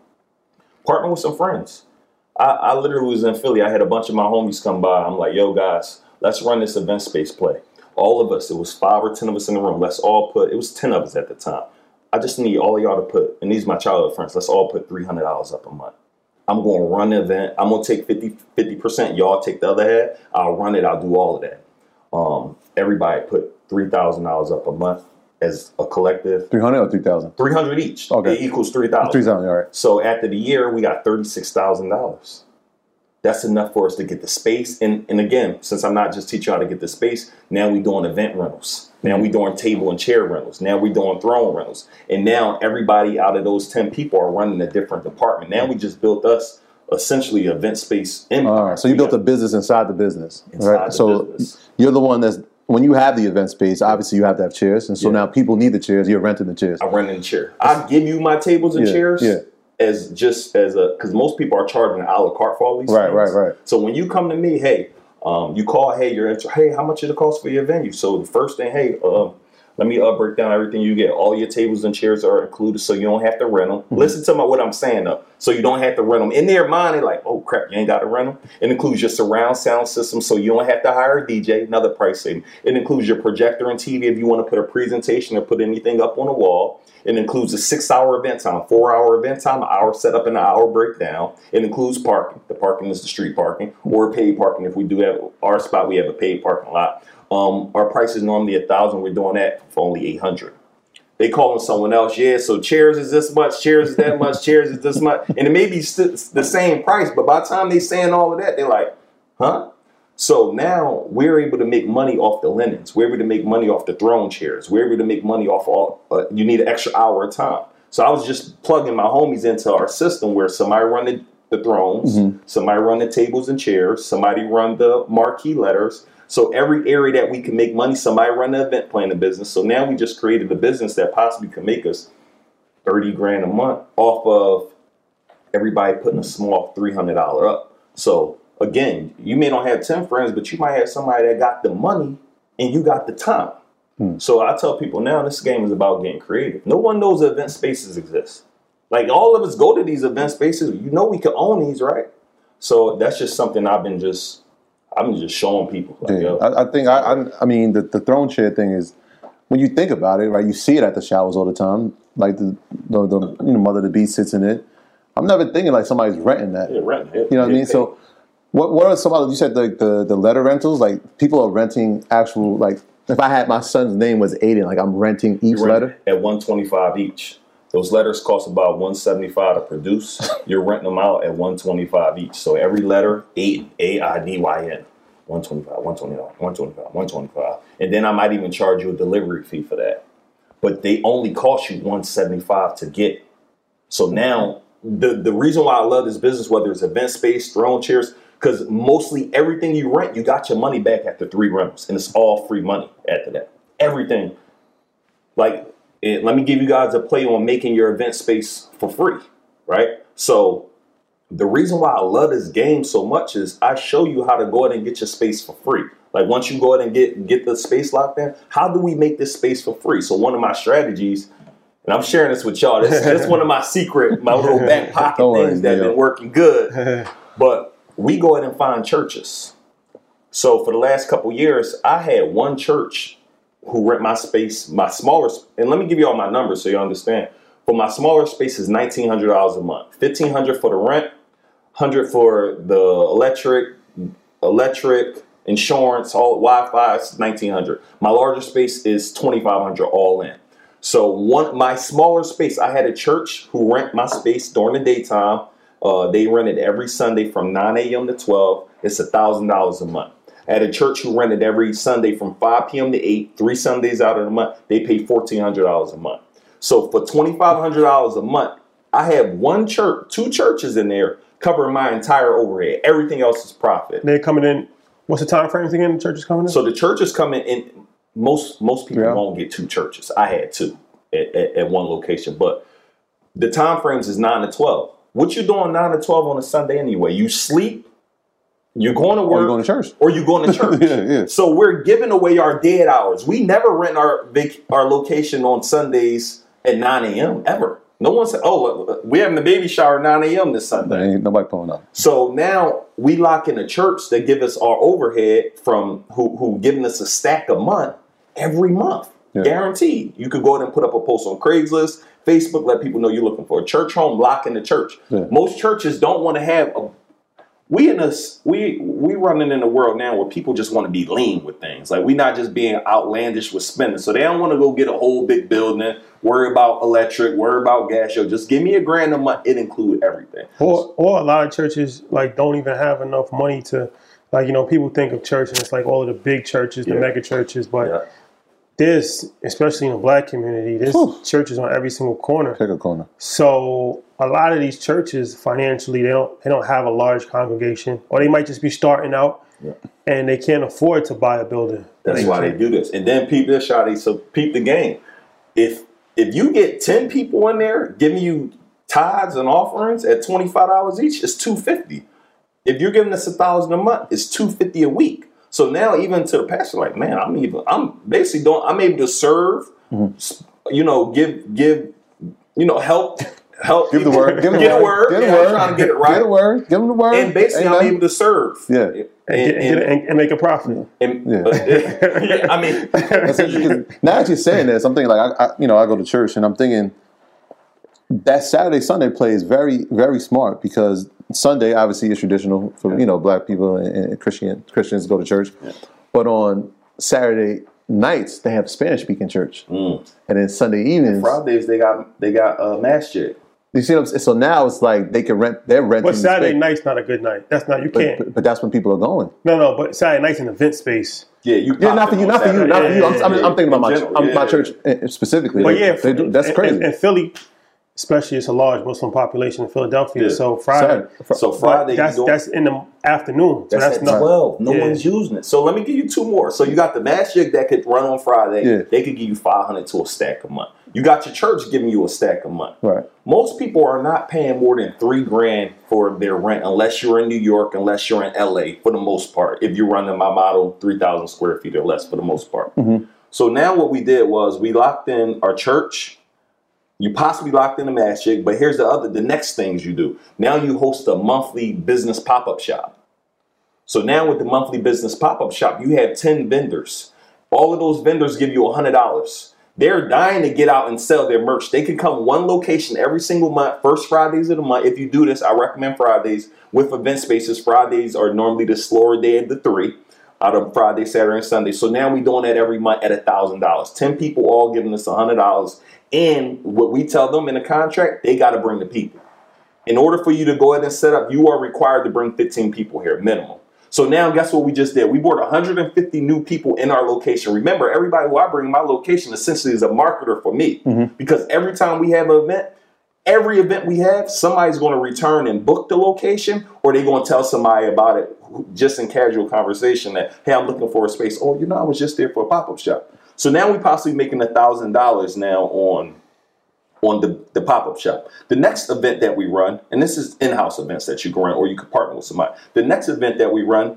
partner with some friends. I literally was in Philly. I had a bunch of my homies come by. I'm like, yo, guys, let's run this event space play. All of us, it was 5 or 10 of us in the room. Let's all put, it was 10 of us at the time. I just need all of y'all to put, and these are my childhood friends, let's all put $300 up a month. I'm going to run the event. I'm going to take 50%. Y'all take the other half. I'll run it. I'll do all of that. Everybody put $3,000 up a month as a collective. 300 or 3,000? 300 each. Okay. It equals 3,000. 3,000, all right. So after the year, we got $36,000. That's enough for us to get the space. And again, since I'm not just teaching how to get the space, now we're doing event rentals. Now we're doing table and chair rentals. Now we're doing throne rentals. And now everybody out of those 10 people are running a different department. Now we just built us essentially event space. All right. So you built a business inside the business. Right. So you're the one that's, when you have the event space, obviously you have to have chairs. And so now people need the chairs. You're renting the chairs. I'm renting the chair. I give you my tables and chairs. As because most people are charging an a la carte for all these things. Right. So when you come to me, hey, you call, hey, how much did it cost for your venue? So the first thing, hey, Let me break down everything you get. All your tables and chairs are included, so you don't have to rent them. Listen to what I'm saying, though. So you don't have to rent them. In their mind, they're like, oh, crap, you ain't got to rent them. It includes your surround sound system, so you don't have to hire a DJ, another price saving. It includes your projector and TV if you want to put a presentation or put anything up on the wall. It includes a 6-hour event time, 4-hour event time, an hour setup, and an hour breakdown. It includes parking. The parking is the street parking or paid parking. If we do have our spot, we have a paid parking lot. Our price is normally $1,000. We're doing that for only $800. They calling someone else, yeah, so chairs is this much, chairs is that much, chairs is this much. And it may be the same price, but by the time they saying all of that, they're like, huh? So now we're able to make money off the linens. We're able to make money off the throne chairs. We're able to make money off all, you need an extra hour of time. So I was just plugging my homies into our system where somebody run the thrones, somebody run the tables and chairs, somebody run the marquee letters. So every area that we can make money, somebody run the event planning business. So now we just created a business that possibly could make us $30,000 a month off of everybody putting a small $300 up. So again, you may not have 10 friends, but you might have somebody that got the money and you got the time. So I tell people now, this game is about getting creative. No one knows event spaces exist. Like all of us go to these event spaces. You know we can own these, right? So that's just something I've been just showing people. Like, yeah, I think I mean the throne chair thing is when you think about it, right? You see it at the showers all the time. Like the Mother of the Beast sits in it. I'm never thinking like somebody's renting that. Yeah, renting it. You know what I mean? So what are some other? You said the letter rentals. Like people are renting actual like. If I had my son's name was Aiden, like I'm renting each letter at $125 each. Those letters cost about $175 to produce. You're renting them out at $125 each. So every letter, Aiden, AIDYN, $125, $125. And then I might even charge you a delivery fee for that. But they only cost you $175 to get. So now the reason why I love this business, whether it's event space, throne chairs, because mostly everything you rent, you got your money back after 3 rentals. And it's all free money after that. Everything. Like, let me give you guys a play on making your event space for free, right? So the reason why I love this game so much is I show you how to go ahead and get your space for free. Like once you go ahead and get the space locked in, how do we make this space for free? So one of my strategies, and I'm sharing this with y'all, this is one of my my little back pocket things that have been working good. But we go ahead and find churches. So for the last couple years, I had one church who rent my space, my smaller, and let me give you all my numbers so you understand. For my smaller space is $1,900 a month, $1,500 for the rent, $100 for the electric, insurance, all Wi-Fi. It's $1,900. My larger space is $2,500 all in. So my smaller space, I had a church who rent my space during the daytime. They rented every Sunday from 9 a.m. to 12. It's $1,000 a month. At a church who rented every Sunday from 5 p.m. to 8, 3 Sundays out of the month, they pay $1,400 a month. So for $2,500 a month, I have two churches in there covering my entire overhead. Everything else is profit. They're coming in. What's the time frames again? The church is coming in? So the church is coming in. Most people won't get 2 churches. I had 2 at one location. But the time frames is 9 to 12. What you doing 9 to 12 on a Sunday anyway? You sleep. You're going to work. Or you're going to church. Or you're going to church. Yeah. So we're giving away our dead hours. We never rent our location on Sundays at 9 a.m. ever. No one said, oh, we're having the baby shower at 9 a.m. this Sunday. Ain't nobody pulling up. So now we lock in a church that give us our overhead from who giving us a stack a month every month. Yeah. Guaranteed. You could go ahead and put up a post on Craigslist, Facebook, let people know you're looking for a church home, lock in the church. Yeah. Most churches don't want to have we running in a world now where people just want to be lean with things. Like we're not just being outlandish with spending. So they don't want to go get a whole big building, worry about electric, worry about gas. Just give me $1,000 a month. It include everything. Or a lot of churches like don't even have enough money to, like, people think of church and it's like all of the big churches, the mega churches, but there's, especially in the Black community, there's churches on every single corner. Pick a corner. So a lot of these churches financially, they don't have a large congregation, or they might just be starting out and they can't afford to buy a building. That's why they do this. And then peep this, Shadi. So peep the game. If you get 10 people in there giving you tithes and offerings at $25 each, it's $250. If you're giving us $1,000 a month, it's $250 a week. So now even to the pastor, like, man, I'm able to serve, help. Give the word. Give the word. I'm trying to get it right. Get the word. Give them the word. And basically, I'm able to serve. Yeah. And make a profit. I mean, now that you're saying this, I'm thinking like I go to church and I'm thinking that Saturday Sunday play is very, very smart because Sunday obviously is traditional for black people and Christians go to church, but on Saturday nights they have Spanish speaking church, and then Sunday evenings, Fridays they got masjid. You see what I'm saying? So now it's like they can rent. They're renting. But Saturday night's not a good night. That's not. You can't. But that's when people are going. No. But Saturday night's an event space. Yeah, not for you. Not for you. I'm thinking about my church specifically. But that's crazy. In Philly, especially, it's a large Muslim population in Philadelphia. Yeah. So Friday. That's in the afternoon. So that's at 12. No one's using it. So let me give you two more. So you got the masjid that could run on Friday. Yeah. They could give you $500 to a stack a month. You got your church giving you a stack a month. Right. Most people are not paying more than $3,000 for their rent unless you're in New York, unless you're in LA for the most part. If you're running my model, 3,000 square feet or less for the most part. Mm-hmm. So now what we did was we locked in our church. You possibly locked in the masjid, but here's the next things you do. Now you host a monthly business pop-up shop. So now with the monthly business pop-up shop, you have 10 vendors. All of those vendors give you $100. They're dying to get out and sell their merch. They can come one location every single month, first Fridays of the month. If you do this, I recommend Fridays with event spaces. Fridays are normally the slower day of the three out of Friday, Saturday, and Sunday. So now we're doing that every month at $1,000. 10 people all giving us $100. And what we tell them in the contract, they got to bring the people. In order for you to go ahead and set up, you are required to bring 15 people here, minimum. So now guess what we just did? We brought 150 new people in our location. Remember, everybody who I bring in my location essentially is a marketer for me. Mm-hmm. Because every time we have an event, every event we have, somebody's going to return and book the location, or they're going to tell somebody about it just in casual conversation that, hey, I'm looking for a space. Oh, I was just there for a pop-up shop. So now we're possibly making $1,000 now on the pop-up shop. The next event that we run, and this is in-house events that you can run, or you can partner with somebody. The next event that we run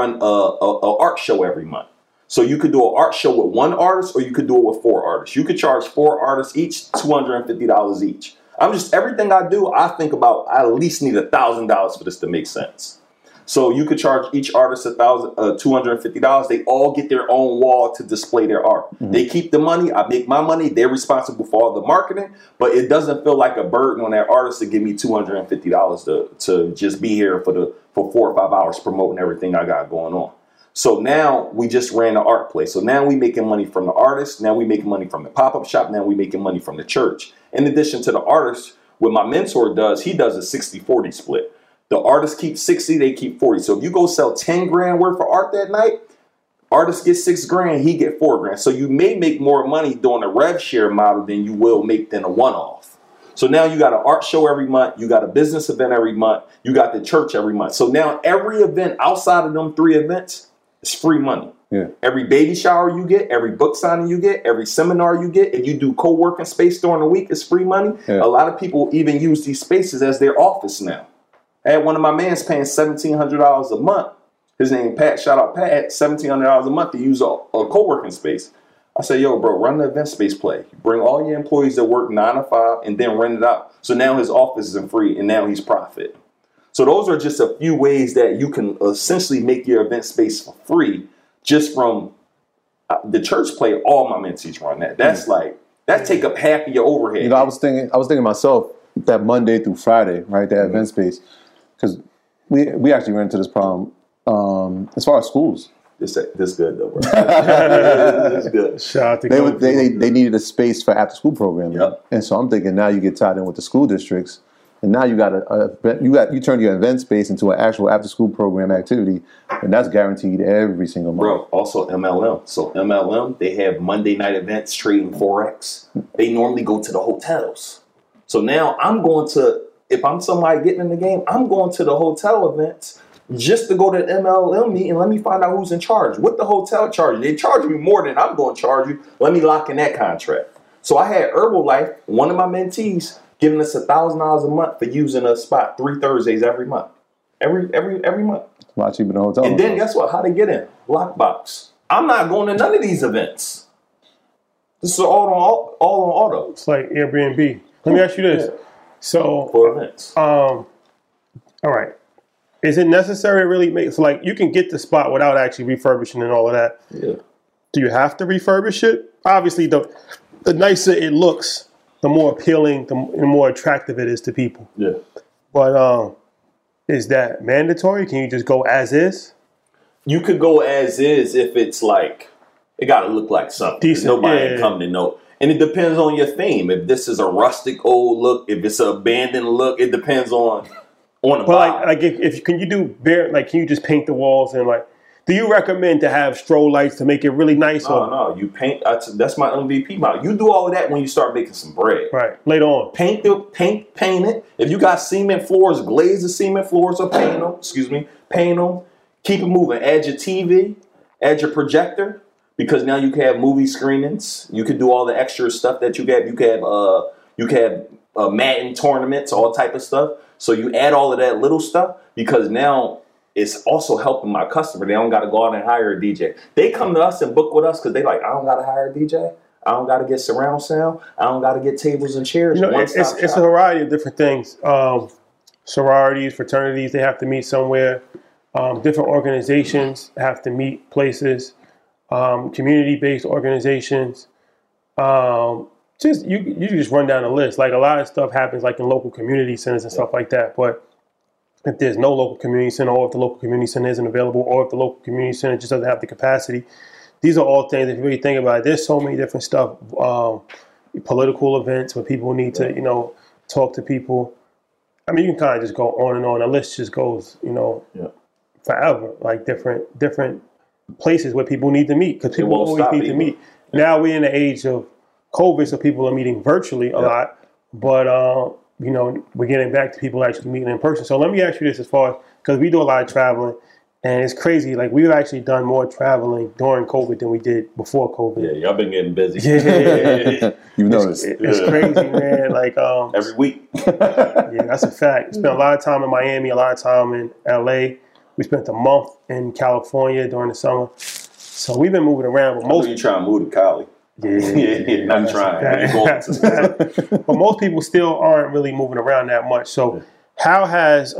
a art show every month. So you could do an art show with one artist, or you could do it with 4 artists. You could charge 4 artists each, $250 each. Everything I do, I think about, I at least need $1,000 for this to make sense. So you could charge each artist $250. They all get their own wall to display their art. Mm-hmm. They keep the money. I make my money. They're responsible for all the marketing, but it doesn't feel like a burden on that artist to give me $250 to just be here for 4 or 5 hours promoting everything I got going on. So now we just ran an art play. So now we making money from the artist. Now we making money from the pop-up shop. Now we making money from the church. In addition to the artist, what my mentor does, he does a 60-40 split. The artist keeps 60, they keep 40. So if you go sell 10 grand worth of art that night, artist gets 6 grand, he get 4 grand. So you may make more money doing a rev share model than you will make than a one-off. So now you got an art show every month, you got a business event every month, you got the church every month. So now every event outside of them 3 events is free money. Yeah. Every baby shower you get, every book signing you get, every seminar you get, if you do co-working space during the week, it's free money. Yeah. A lot of people even use these spaces as their office now. I had one of my mans paying $1,700 a month. His name Pat, shout out Pat, $1,700 a month to use a co-working space. I said, yo, bro, run the event space play. Bring all your employees that work 9 to 5 and then rent it out. So now his office is free and now he's profit. So those are just a few ways that you can essentially make your event space for free just from the church play. All my mentees run that. That's that take up half of your overhead. I was thinking myself that Monday through Friday, right, that event space. Because we actually ran into this problem as far as schools. This good though, bro. This good. Shout out to they needed a space for after school programming, yep. And so I'm thinking now you get tied in with the school districts, and now you you turn your event space into an actual after school program activity, and that's guaranteed every single month. Bro, also MLM. So MLM, they have Monday night events trading Forex. They normally go to the hotels. So now if I'm somebody getting in the game, I'm going to the hotel events just to go to the MLM meeting and let me find out who's in charge. What the hotel charge? They charge me more than I'm going to charge you. Let me lock in that contract. So I had Herbalife, one of my mentees, giving us $1,000 a month for using a spot 3 Thursdays every month. Every month. A lot cheaper than a hotel. And then guess what? How they get in? Lockbox. I'm not going to none of these events. This is all on auto. It's like Airbnb. Let me ask you this. So, For events. all right. Is it necessary to really make, so like you can get the spot without actually refurbishing and all of that. Yeah. Do you have to refurbish it? Obviously, the nicer it looks, the more appealing, the more attractive it is to people. Yeah. But is that mandatory? Can you just go as is? You could go as is if it's like, it got to look like something. Decent, Nobody yeah. ain't come to know. And it depends on your theme. If this is a rustic old look, if it's an abandoned look, it depends on the But vibe. like if can you do bare, like can you just paint the walls and like, do you recommend to have strobe lights to make it really nice? No, you paint. That's my MVP model. You do all of that when you start making some bread. Right, later on. Paint it. If you got cement floors, glaze the cement floors or paint them. Paint them. Keep it moving. Add your TV. Add your projector, because now you can have movie screenings. You can do all the extra stuff that you get. You can have Madden tournaments, all type of stuff. So you add all of that little stuff, because now it's also helping my customer. They don't got to go out and hire a DJ. They come to us and book with us because they like, I don't got to hire a DJ. I don't got to get surround sound. I don't got to get tables and chairs. You know, it's a variety of different things. Sororities, fraternities, they have to meet somewhere. Different organizations have to meet places. Community-based organizations. You just run down a list. Like a lot of stuff happens like in local community centers and stuff like that. But if there's no local community center, or if the local community center isn't available, or if the local community center just doesn't have the capacity, these are all things, if you really think about it, there's so many different stuff. Political events where people need to, talk to people. I mean, you can kind of just go on and on. The list just goes, forever. Like different places where people need to meet, because people always need to meet. Now we're in the age of COVID, so people are meeting virtually a lot. But we're getting back to people actually meeting in person. So let me ask you this, as far as, because we do a lot of traveling, and it's crazy. Like we've actually done more traveling during COVID than we did before COVID. Yeah, y'all been getting busy. Yeah, You've noticed. It's crazy, man. Like every week. Yeah, that's a fact. Spent a lot of time in Miami, a lot of time in LA. We spent a month in California during the summer. So we've been moving around. But most you trying to move to Cali. Yeah, not trying. But most people still aren't really moving around that much. So how has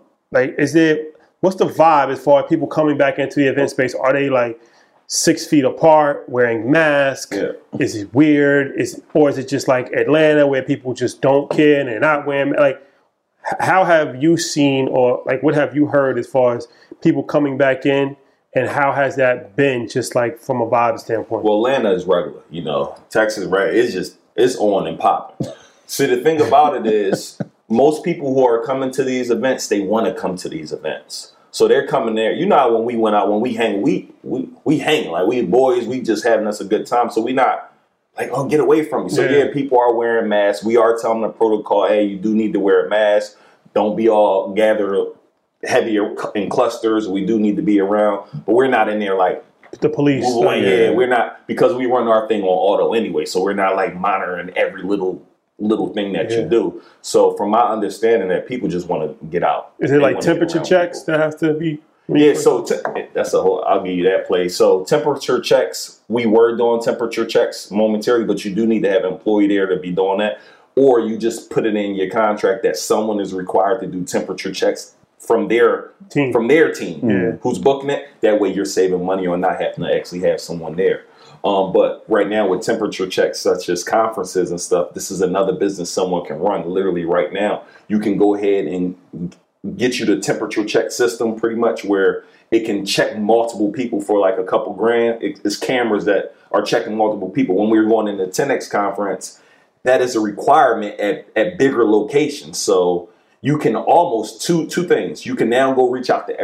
what's the vibe as far as people coming back into the event space? Are they like 6 feet apart, wearing masks? Yeah. Is it weird? Or is it just like Atlanta where people just don't care and they're not wearing, like, how have you seen, or like what have you heard as far as people coming back in? And how has that been, just like from a vibe standpoint? Well, Atlanta is regular, Texas, right? It's on and popping. See, the thing about it is, most people who are coming to these events, they want to come to these events. So they're coming there. You know how when we went out, when we hang, we hang. Like we boys, we just having us a good time. So we not like, oh, get away from me. So yeah, people are wearing masks. We are telling the protocol, hey, you do need to wear a mask. Don't be all gathered heavier in clusters. We do need to be around, but we're not in there like the police. We're not, because we run our thing on auto anyway. So we're not like monitoring every little thing that you do. So from my understanding, that people just want to get out. Is it like temperature checks that have to be? Yeah, so that's a whole, I'll give you that play. So temperature checks, we were doing temperature checks momentarily, but you do need to have an employee there to be doing that. Or you just put it in your contract that someone is required to do temperature checks from their team, who's booking it. That way you're saving money on not having to actually have someone there. But right now with temperature checks such as conferences and stuff, this is another business someone can run literally right now. You can go ahead and get you the temperature check system pretty much where it can check multiple people for like a couple grand. It's cameras that are checking multiple people. When we were going in the 10X conference, that is a requirement at bigger locations. So you can almost two things. You can now go reach out to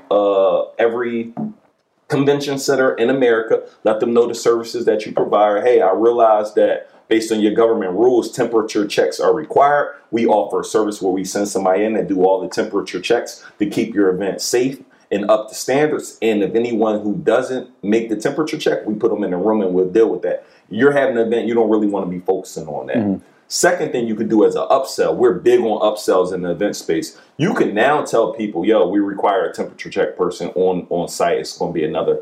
every convention center in America, let them know the services that you provide. Hey, I realize that based on your government rules, temperature checks are required. We offer a service where we send somebody in and do all the temperature checks to keep your event safe and up to standards. And if anyone who doesn't make the temperature check, we put them in a room and we'll deal with that. You're having an event, you don't really want to be focusing on that. Mm-hmm. Second thing you could do as an upsell, we're big on upsells in the event space. You can now tell people, yo, we require a temperature check person on site. It's going to be another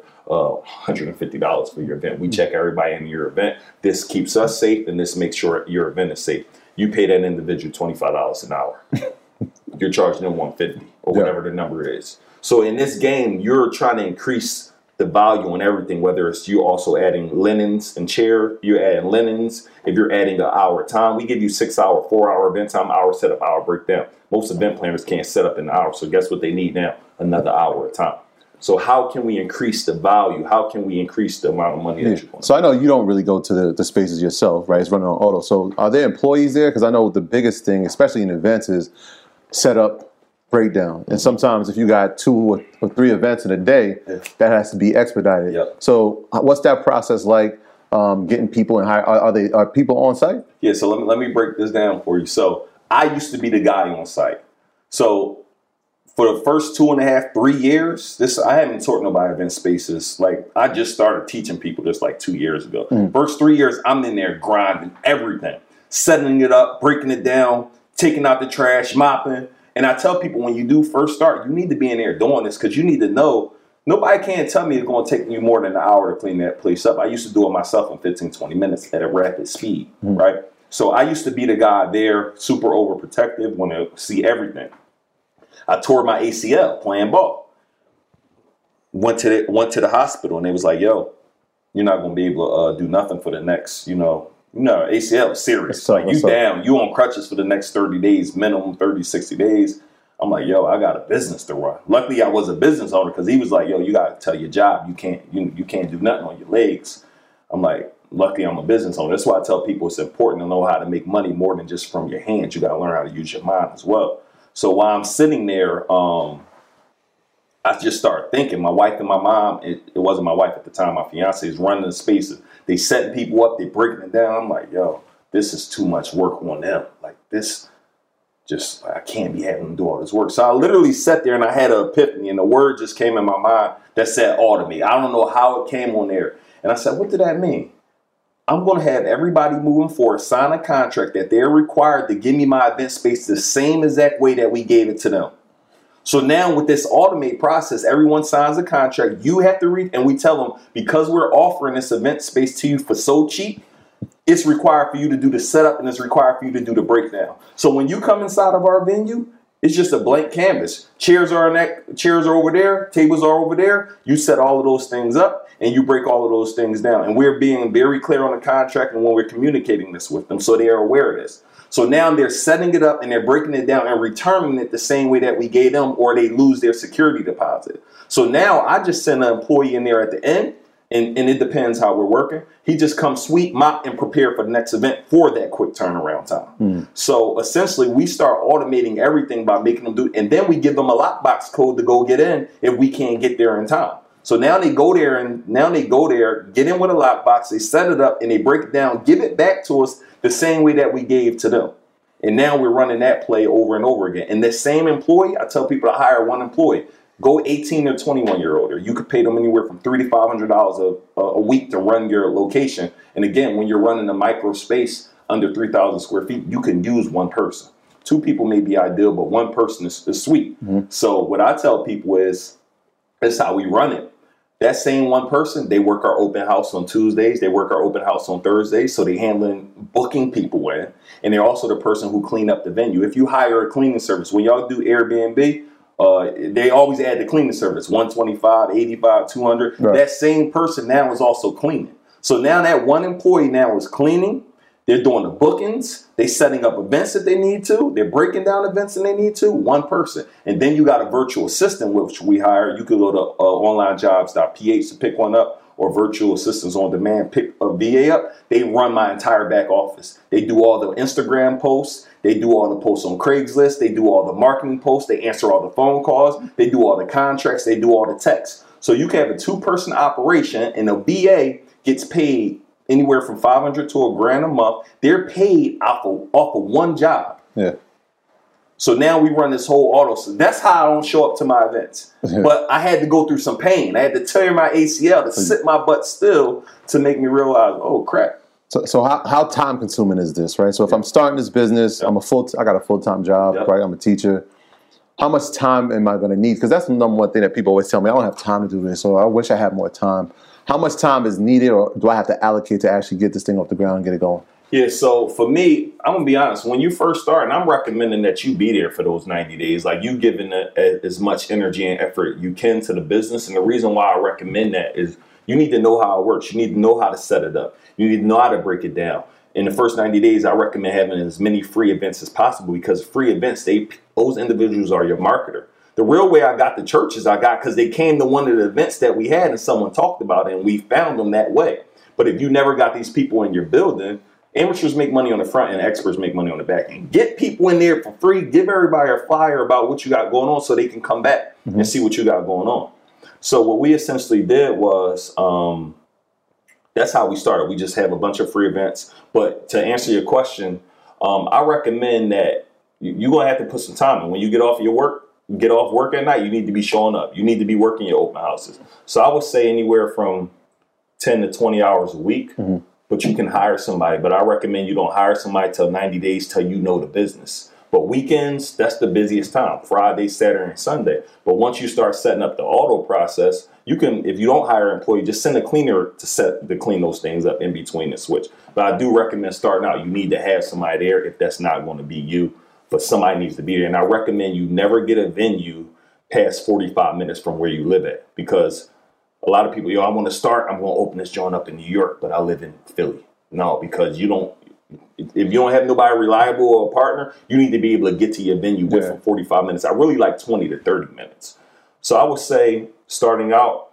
$150 for your event. We check everybody in your event. This keeps us safe, and this makes sure your event is safe. You pay that individual $25 an hour. You're charging them $150 or whatever the number is. So in this game, you're trying to increase the value on everything, whether it's you also adding linens and chair, you're adding linens. If you're adding an hour time, we give you 6 hour, 4 hour event time, hour setup, hour breakdown. Most event planners can't set up in an hour. So guess what they need now? Another hour of time. So how can we increase the value? How can we increase the amount of money that you want? So I know you don't really go to the spaces yourself, right? It's running on auto. So are there employees there? Because I know the biggest thing, especially in events, is setup, breakdown. And sometimes if you got 2 or 3 events in a day, that has to be expedited. Yep. So what's that process like, getting people in hire? Are people on site? Yeah, so let me break this down for you. So I used to be the guy on site. So for the first 2.5, 3 years, I haven't taught nobody event spaces. Like, I just started teaching people this like 2 years ago. First 3 years, I'm in there grinding everything, setting it up, breaking it down, taking out the trash, mopping. And I tell people, when you do first start, you need to be in there doing this, because you need to know nobody can't tell me it's going to take you more than an hour to clean that place up. I used to do it myself in 15, 20 minutes at a rapid speed, right? So I used to be the guy there, super overprotective, want to see everything. I tore my ACL playing ball. Went to the hospital, and they was like, yo, you're not going to be able to do nothing for the next, ACL is serious. Like, you down, you on crutches for the next 30 days, minimum 30, 60 days. I'm like, yo, I got a business to run. Luckily, I was a business owner, because he was like, yo, you got to tell your job. You can't do nothing on your legs. I'm like, luckily, I'm a business owner. That's why I tell people it's important to know how to make money more than just from your hands. You got to learn how to use your mind as well. So while I'm sitting there, I just started thinking, my wife and my mom, it wasn't my wife at the time, my fiance, is running the spaces. They setting people up, they breaking it down. I'm like, yo, this is too much work on them. Like, this, I can't be having them do all this work. So I literally sat there and I had an epiphany, and the word just came in my mind that said automate. I don't know how it came on there. And I said, what did that mean? I'm going to have everybody moving forward sign a contract that they're required to give me my event space the same exact way that we gave it to them. So now with this automate process, everyone signs a contract. You have to read, and we tell them, because we're offering this event space to you for so cheap, it's required for you to do the setup, and it's required for you to do the breakdown. So when you come inside of our venue, it's just a blank canvas. Chairs are over there, tables are over there. You set all of those things up, and you break all of those things down. And we're being very clear on the contract and when we're communicating this with them, so they are aware of this. So now they're setting it up and they're breaking it down and returning it the same way that we gave them, or they lose their security deposit. So now I just send an employee in there at the end, and it depends how we're working. He just comes sweep, mop, and prepare for the next event for that quick turnaround time. So essentially, we start automating everything by making them do it. And then we give them a lockbox code to go get in if we can't get there in time. So now they go there, get in with a lockbox, they set it up, and they break it down, give it back to us the same way that we gave to them. And now we're running that play over and over again. And the same employee, I tell people to hire one employee. Go 18 or 21-year-older. You could pay them anywhere from $300 to $500 a week to run your location. And again, when you're running a micro space under 3,000 square feet, you can use one person. 2 people may be ideal, but one person is sweet. So what I tell people is, that's how we run it. That same one person, they work our open house on Tuesdays. They work our open house on Thursdays. So they handling booking people in. And they're also the person who clean up the venue. If you hire a cleaning service, when y'all do Airbnb, they always add the cleaning service, $125, $85, $200. Right. That same person now is also cleaning. So now that one employee now is cleaning. They're doing the bookings. They're setting up events if they need to. They're breaking down events if they need to. One person. And then you got a virtual assistant, which we hire. You can go to onlinejobs.ph to pick one up, or Virtual Assistants on Demand, pick a VA up. They run my entire back office. They do all the Instagram posts. They do all the posts on Craigslist. They do all the marketing posts. They answer all the phone calls. They do all the contracts. They do all the texts. So you can have a 2-person operation, and a VA gets paid anywhere from $500 to $1,000 a month. They're paid off of one job. Yeah. So now we run this whole auto. So that's how I don't show up to my events. But I had to go through some pain. I had to tear my ACL to sit my butt still to make me realize, oh crap. So how time consuming is this, right? So if I'm starting this business, I got a full-time job, right? I'm a teacher. How much time am I going to need? Because that's the number one thing that people always tell me. I don't have time to do this, so I wish I had more time. How much time is needed, or do I have to allocate to actually get this thing off the ground and get it going? Yeah, so for me, I'm going to be honest. When you first start, and I'm recommending that you be there for those 90 days, like you giving as much energy and effort you can to the business. And the reason why I recommend that is you need to know how it works. You need to know how to set it up. You need to know how to break it down. In the first 90 days, I recommend having as many free events as possible, because free events, those individuals are your marketer. The real way I got the churches because they came to one of the events that we had and someone talked about it, and we found them that way. But if you never got these people in your building, amateurs make money on the front and experts make money on the back end. Get people in there for free. Give everybody a flyer about what you got going on so they can come back and see what you got going on. So what we essentially did was, that's how we started. We just have a bunch of free events. But to answer your question, I recommend that you're going to have to put some time in. When you get off work at night, you need to be showing up. You need to be working your open houses. So I would say anywhere from 10 to 20 hours a week, but you can hire somebody. But I recommend you don't hire somebody till 90 days till you know the business. But weekends, that's the busiest time, Friday, Saturday, and Sunday. But once you start setting up the auto process, you can, if you don't hire an employee, just send a cleaner to clean those things up in between the switch. But I do recommend starting out, you need to have somebody there if that's not going to be you, but somebody needs to be there. And I recommend you never get a venue past 45 minutes from where you live at, because a lot of people, I want to start, I'm going to open this joint up in New York, but I live in Philly. No, because if you don't have nobody reliable or a partner, you need to be able to get to your venue within 45 minutes. I really like 20 to 30 minutes. So I would say starting out,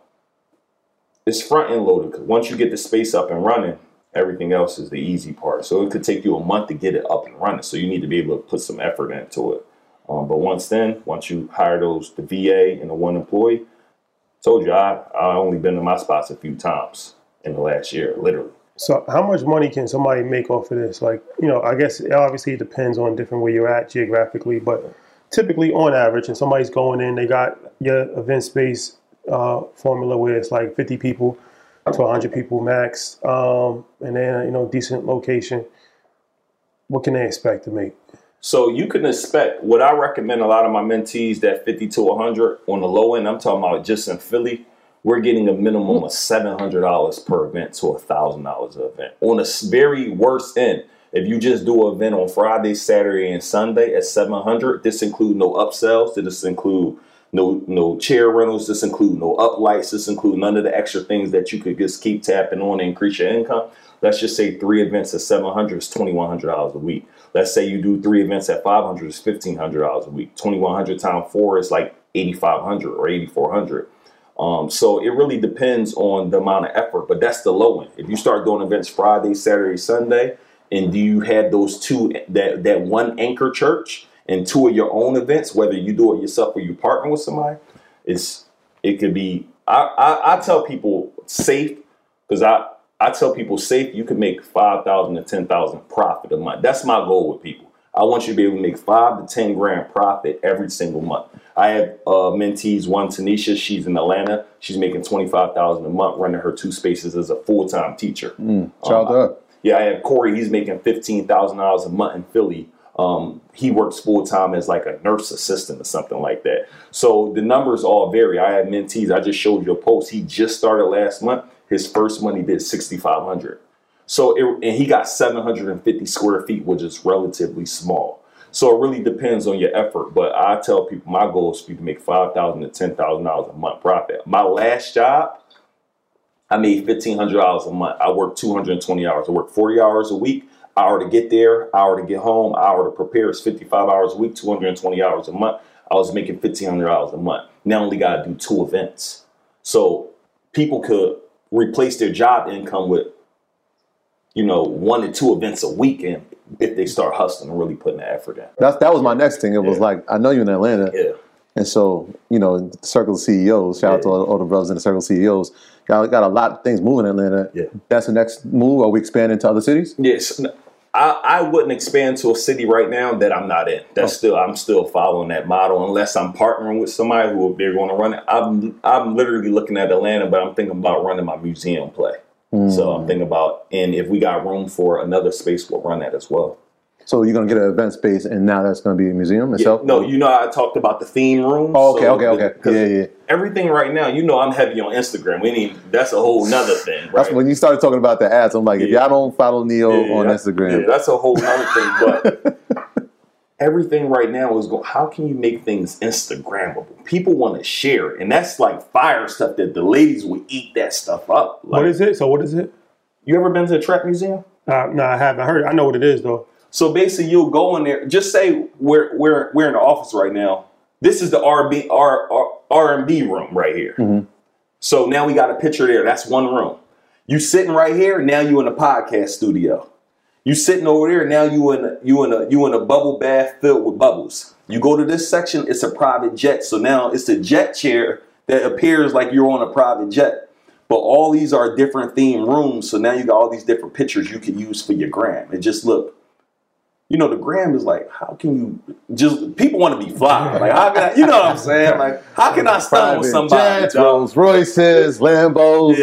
it's front end loaded, because once you get the space up and running, everything else is the easy part. So it could take you a month to get it up and running. So you need to be able to put some effort into it. But once you hire the VA and the one employee, told you I only been to my spots a few times in the last year, literally. So how much money can somebody make off of this? Like, I guess obviously it depends on different where you're at geographically, but typically on average, and somebody's going in, they got your event space formula where it's like 50 people to 100 people max, and then, decent location. What can they expect to make? So you can expect, what I recommend a lot of my mentees, that 50 to 100 on the low end, I'm talking about just in Philly, we're getting a minimum of $700 per event to $1,000 an event. On the very worst end, if you just do an event on Friday, Saturday, and Sunday at $700, this includes no upsells, this include no chair rentals, this include no uplights, this include none of the extra things that you could just keep tapping on to increase your income. Let's just say 3 events at $700 is $2,100 a week. Let's say you do 3 events at $500 is $1,500 a week. 2,100 times 4 is like $8,500 or $8,400. So it really depends on the amount of effort, but that's the low end. If you start doing events Friday, Saturday, Sunday, and do you have those two, that one anchor church and 2 of your own events, whether you do it yourself or you partner with somebody, it could be, I tell people safe, because I tell people safe, you can make $5,000 to $10,000 profit a month. That's my goal with people. I want you to be able to make $5 to $10 grand profit every single month. I have mentees, one Tanisha, she's in Atlanta. She's making $25,000 a month running her 2 spaces as a full-time teacher. Shout out. Yeah, I have Corey, he's making $15,000 a month in Philly. He works full-time as like a nurse assistant or something like that. So the numbers all vary. I have mentees, I just showed you a post. He just started last month. His first month he did $6,500. So and he got 750 square feet, which is relatively small. So it really depends on your effort. But I tell people my goal is for you to make $5,000 to $10,000 a month profit. My last job, I made $1,500 a month. I worked 220 hours. I worked 40 hours a week. Hour to get there, hour to get home, hour to prepare. It's 55 hours a week, 220 hours a month. I was making $1,500 a month. Now I only got to do 2 events. So people could replace their job income with, 1 to 2 events a weekend if they start hustling and really putting the effort in. That was my next thing. It was like, I know you're in Atlanta. Yeah. And so, the Circle of CEOs, shout out to all the brothers in the Circle of CEOs, y'all got a lot of things moving in Atlanta. Yeah. That's the next move. Are we expanding to other cities? Yes. I wouldn't expand to a city right now that I'm not in. I'm still following that model unless I'm partnering with somebody who they're going to run it. I'm literally looking at Atlanta, but I'm thinking about running my museum play. So I'm thinking about, and if we got room for another space, we'll run that as well. So you're going to get an event space, and now that's going to be a museum itself? Yeah, no, I talked about the theme rooms. Oh, okay. Yeah. Everything right now, I'm heavy on Instagram. That's a whole nother thing, right? That's when you started talking about the ads. I'm like, if y'all don't follow Neo on Instagram. Yeah, that's a whole nother thing. But everything right now is going, how can you make things Instagrammable? People want to share it. And that's like fire stuff that the ladies would eat that stuff up. Like, what is it? So what is it? You ever been to a trap museum? No, I haven't. I know what it is, though. So basically, you'll go in there. Just say we're in the office right now. This is the R&B room right here. Mm-hmm. So now we got a picture there. That's one room. You sitting right here. Now you in a podcast studio. You sitting over there. Now you in a bubble bath filled with bubbles. You go to this section. It's a private jet. So now it's a jet chair that appears like you're on a private jet. But all these are different theme rooms. So now you got all these different pictures you can use for your gram. And just look. The gram is like, how can you people want to be fly? Like, how can I, you know what I'm saying? Like, how can I stun on somebody? Jets, Rolls Royces, Lambos.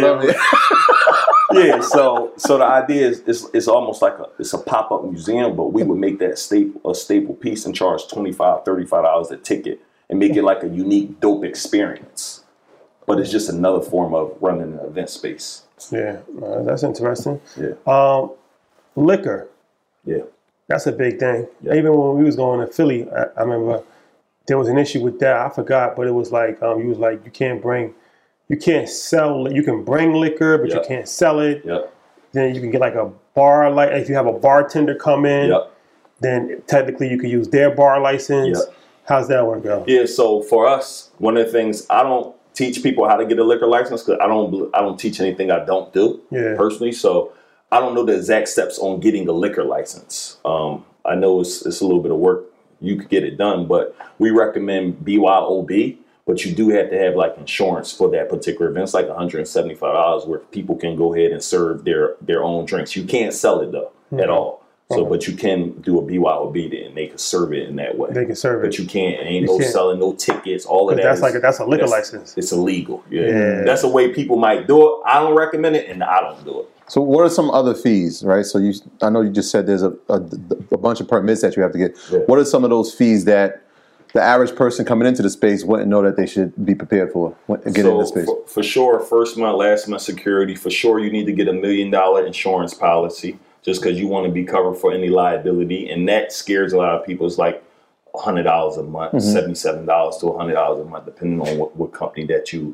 Yeah. So the idea is it's almost like it's a pop-up museum, but we would make that a staple piece and charge $25, $35 a ticket and make it like a unique, dope experience. But it's just another form of running an event space. Yeah, that's interesting. Yeah. Liquor. Yeah. That's a big thing. Yeah. Even when we was going to Philly, I remember there was an issue with that. I forgot, but it was like you can't sell. You can bring liquor, but you can't sell it. Yep. Then you can get like a bar, like if you have a bartender come in, Yep. then technically you could use their bar license. Yep. How's that work out? Yeah. So for us, one of the things, I don't teach people how to get a liquor license because I don't teach anything I don't do personally. So I don't know the exact steps on getting a liquor license. I know it's a little bit of work. You could get it done, but we recommend BYOB. But you do have to have like insurance for that particular event. It's like $175 where people can go ahead and serve their own drinks. You can't sell it though at all. So, but you can do a BYOB and they can serve it in that way. They can serve it, but you can't. Ain't no selling, no tickets. All of that. That's a liquor license. It's illegal. Yeah, that's a way people might do it. I don't recommend it, and I don't do it. So, what are some other fees, right? So, I know you just said there's a bunch of permits that you have to get. Yeah. What are some of those fees that the average person coming into the space wouldn't know that they should be prepared for getting into the space? For sure, first month, last month security. For sure, you need to get $1 million insurance policy just because you want to be covered for any liability, and that scares a lot of people. It's like $100 a month, $77 to $100 a month, depending on what company that you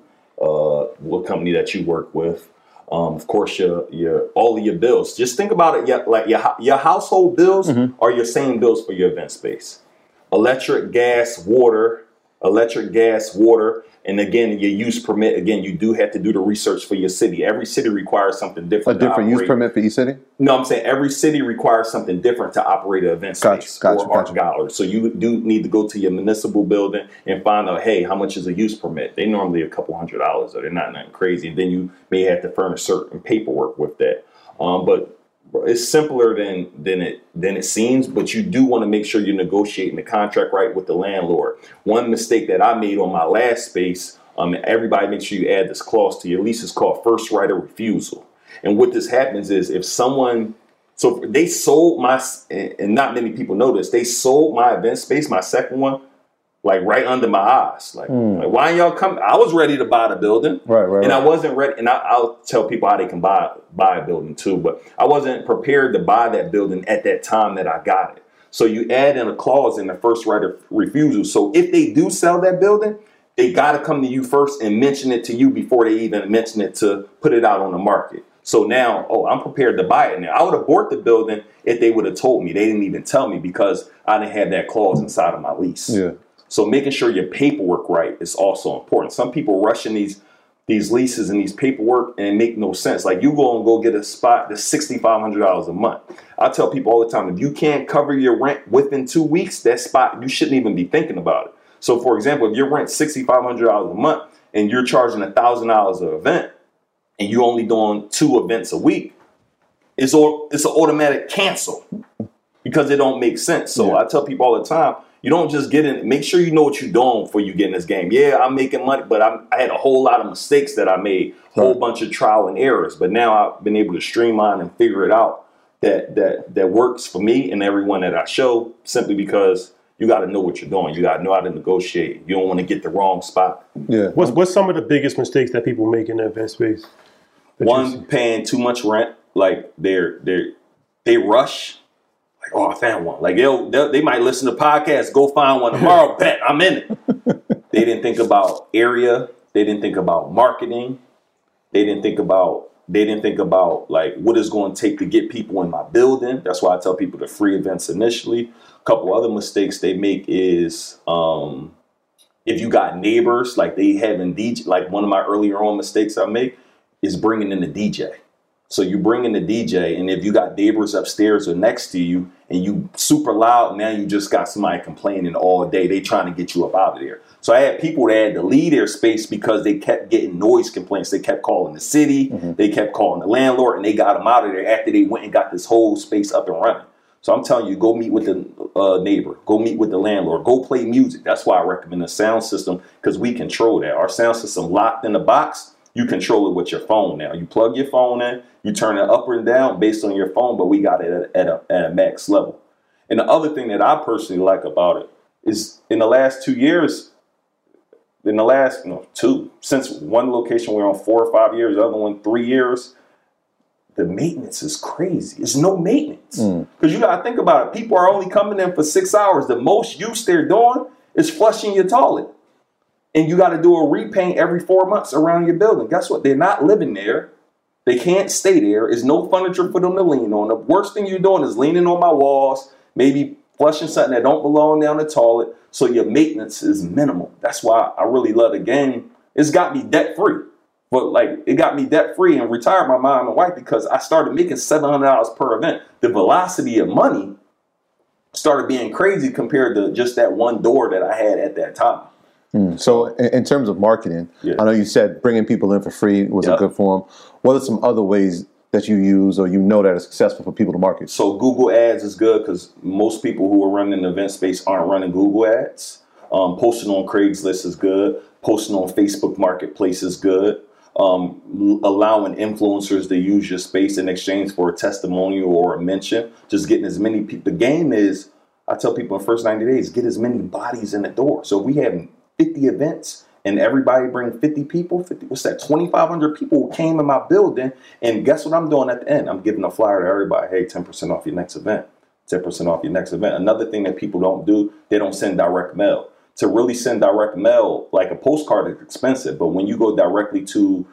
work with. Of course, your all of your bills. Just think about it. Like your household bills are your same bills for your event space. Electric, gas, water, and again, your use permit. Again, you do have to do the research for your city. Every city requires something different. A different use permit for each city? No, I'm saying every city requires something different to operate an event space or art gallery. So you do need to go to your municipal building and find out, hey, how much is a use permit? They normally a couple $100, so they're not nothing crazy. And then you may have to furnish certain paperwork with that. But it's simpler than it seems, but you do want to make sure you're negotiating the contract right with the landlord. One mistake that I made on my last space, everybody make sure you add this clause to your lease, is called first right of refusal. And what this happens is if someone, so they sold and not many people know this, they sold my event space, my second one, like right under my eyes. Like why y'all come? I was ready to buy the building. Right. I wasn't ready. And I'll tell people how they can buy a building too. But I wasn't prepared to buy that building at that time that I got it. So you add in a clause in the first right of refusal. So if they do sell that building, they got to come to you first and mention it to you before they even mention it to put it out on the market. So now, I'm prepared to buy it now. I would have bought the building if they would have told me. They didn't even tell me because I didn't have that clause inside of my lease. Yeah. So making sure your paperwork right is also important. Some people rush in these leases and these paperwork and it make no sense. Like you go get a spot that's $6,500 a month. I tell people all the time, if you can't cover your rent within 2 weeks, that spot, you shouldn't even be thinking about it. So for example, if your rent's $6,500 a month and you're charging $1,000 an event and you're only doing 2 events a week, it's an automatic cancel because it don't make sense. So I tell people all the time, You don't just get in. Make sure you know what you're doing before you get in this game. Yeah, I'm making money, but I had a whole lot of mistakes that I made, a whole bunch of trial and errors. But now I've been able to streamline and figure it out that works for me and everyone that I show, simply because you got to know what you're doing. You got to know how to negotiate. You don't want to get the wrong spot. Yeah. What's some of the biggest mistakes that people make in the event space? One, paying too much rent. Like they rush. Like, oh, I found one. Like they might listen to podcasts, go find one tomorrow. Bet I'm in it. They didn't think about area. They didn't think about marketing. They didn't think about like what it's going to take to get people in my building. That's why I tell people the free events initially. A couple other mistakes they make is if you got neighbors, like they having DJ. Like one of my earlier on mistakes I make is bringing in the DJ. So you bring in the DJ, and if you got neighbors upstairs or next to you, and you super loud, now you just got somebody complaining all day. They trying to get you up out of there. So I had people that had to leave their space because they kept getting noise complaints. They kept calling the city. They kept calling the landlord, and they got them out of there after they went and got this whole space up and running. So I'm telling you, go meet with the neighbor. Go meet with the landlord. Go play music. That's why I recommend a sound system, because we control that. Our sound system locked in the box. You control it with your phone now. You plug your phone in, you turn it up or down based on your phone, but we got it at a max level. And the other thing that I personally like about it is in the last 2 years, since one location we're on 4 or 5 years, the other one 3 years, the maintenance is crazy. It's no maintenance. Because you got to think about it. People are only coming in for 6 hours. The most use they're doing is flushing your toilet. And you got to do a repaint every 4 months around your building. Guess what? They're not living there. They can't stay there. There's no furniture for them to lean on. The worst thing you're doing is leaning on my walls, maybe flushing something that don't belong down the toilet. So your maintenance is minimal. That's why I really love the game. It's got me debt free. But like it got me debt free and retired my mom and wife because I started making $700 per event. The velocity of money started being crazy compared to just that one door that I had at that time. So in terms of marketing, I know you said bringing people in for free was a good form. What are some other ways that you use or you know that are successful for people to market? So Google Ads is good because most people who are running the event space aren't running Google Ads. Posting on Craigslist is good. Posting on Facebook Marketplace is good. Allowing influencers to use your space in exchange for a testimonial or a mention. Just getting as many people. The game is, I tell people in the first 90 days, get as many bodies in the door. So if we have 50 events and everybody bring 50 people, 2,500 people came in my building. And guess what I'm doing at the end? I'm giving a flyer to everybody. Hey, 10% off your next event. 10% off your next event. Another thing that people don't do, they don't send direct mail. To really send direct mail, like a postcard is expensive. But when you go directly to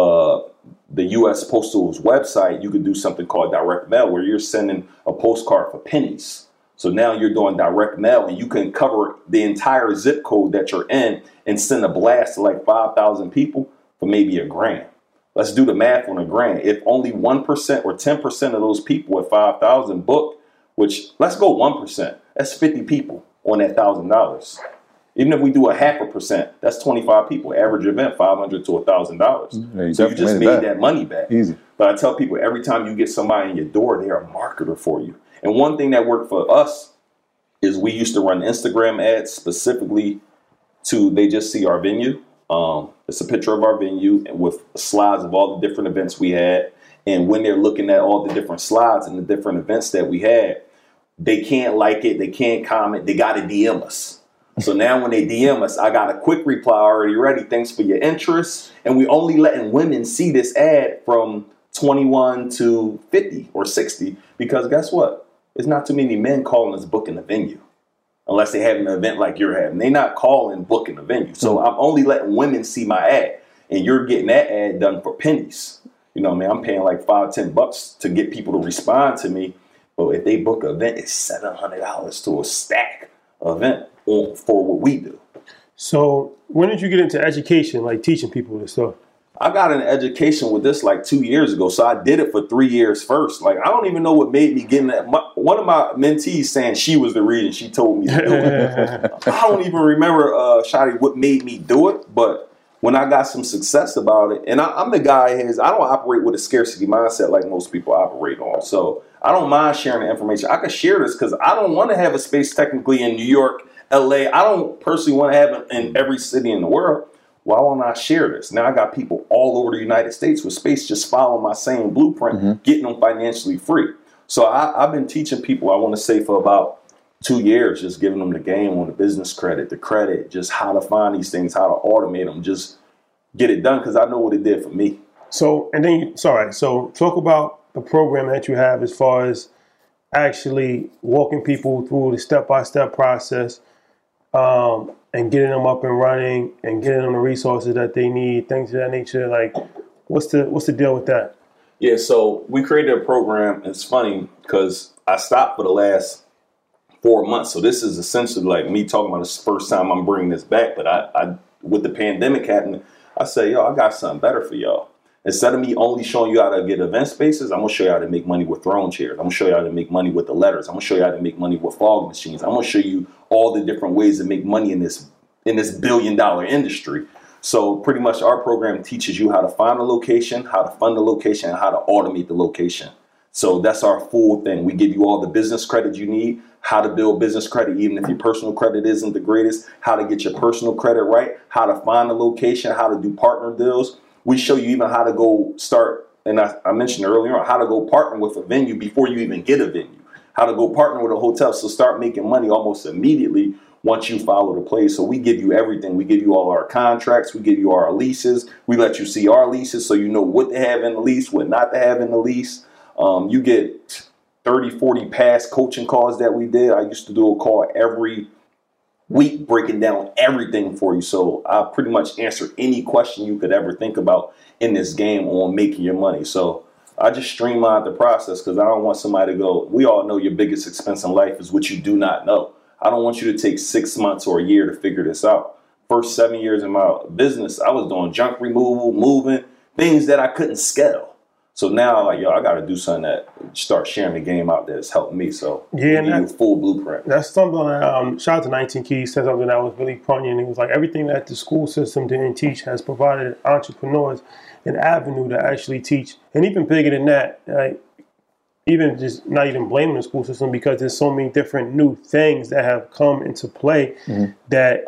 the U.S. Postal's website, you could do something called direct mail where you're sending a postcard for pennies. So now you're doing direct mail and you can cover the entire zip code that you're in and send a blast to like 5,000 people for maybe $1,000. Let's do the math on $1,000. If only 1% or 10% of those people at 5,000 book, which let's go 1%, that's 50 people on that $1,000. Even if we do 0.5%, that's 25 people. Average event, $500 to $1,000. So you just made that money back. Easy. But I tell people every time you get somebody in your door, they're a marketer for you. And one thing that worked for us is we used to run Instagram ads specifically they just see our venue. It's a picture of our venue and with slides of all the different events we had. And when they're looking at all the different slides and the different events that we had, they can't like it. They can't comment. They got to DM us. So now when they DM us, I got a quick reply already ready. Thanks for your interest. And we only letting women see this ad from 21 to 50 or 60 because guess what? There's not too many men calling us booking a venue unless they have an event like you're having. They're not calling booking a venue. So I'm only letting women see my ad and you're getting that ad done for pennies. You know what I mean? I'm paying like $5-10 to get people to respond to me. But if they book an event, it's $700 to a stack event for what we do. So when did you get into education, like teaching people this stuff? I got an education with this like 2 years ago. So I did it for 3 years first. Like, I don't even know what made me get in that. One of my mentees saying she was the reason she told me to do it. I don't even remember, Shadi, what made me do it. But when I got some success about it, and I'm the guy I don't operate with a scarcity mindset like most people operate on. So I don't mind sharing the information. I can share this because I don't want to have a space technically in New York LA. I don't personally want to have it in every city in the world. Why won't I share this? Now I got people all over the United States with space just following my same blueprint, getting them financially free. So I've been teaching people, I want to say for about 2 years, just giving them the game on the business credit, the credit, just how to find these things, how to automate them, just get it done because I know what it did for me. So, and then, so talk about the program that you have as far as actually walking people through the step-by-step process, and getting them up and running and getting them the resources that they need, things of that nature. Like, what's the deal with that? Yeah, so we created a program. It's funny because I stopped for the last 4 months. So this is essentially like me talking about this first time I'm bringing this back. But I with the pandemic happening, I say, I got something better for y'all. Instead of me only showing you how to get event spaces, I'm going to show you how to make money with throne chairs. I'm going to show you how to make money with the letters. I'm going to show you how to make money with fog machines. I'm going to show you all the different ways to make money in this $1 billion industry. So pretty much our program teaches you how to find a location, how to fund the location, and how to automate the location. So that's our full thing. We give you all the business credit you need, how to build business credit, even if your personal credit isn't the greatest, how to get your personal credit right, how to find a location, how to do partner deals. We show you even how to go start, and I mentioned earlier on, how to go partner with a venue before you even get a venue, how to go partner with a hotel. So start making money almost immediately once you follow the play. So we give you everything. We give you all our contracts. We give you our leases. We let you see our leases so you know what to have in the lease, what not to have in the lease. You get 30, 40 past coaching calls that we did. I used to do a call every week breaking down everything for you. So I pretty much answer any question you could ever think about in this game on making your money. So I just streamlined the process because I don't want somebody to go, we all know your biggest expense in life is what you do not know. I don't want you to take 6 months or a year to figure this out. First 7 years in my business, I was doing junk removal, moving, things that I couldn't scale. So now, like, I got to do something that start sharing the game out there that's helping me. So yeah, give you a full blueprint. That's something that, shout out to 19 Keys, said something that was really poignant. It was like everything that the school system didn't teach has provided entrepreneurs an avenue to actually teach. And even bigger than that, like, even just not even blaming the school system because there's so many different new things that have come into play that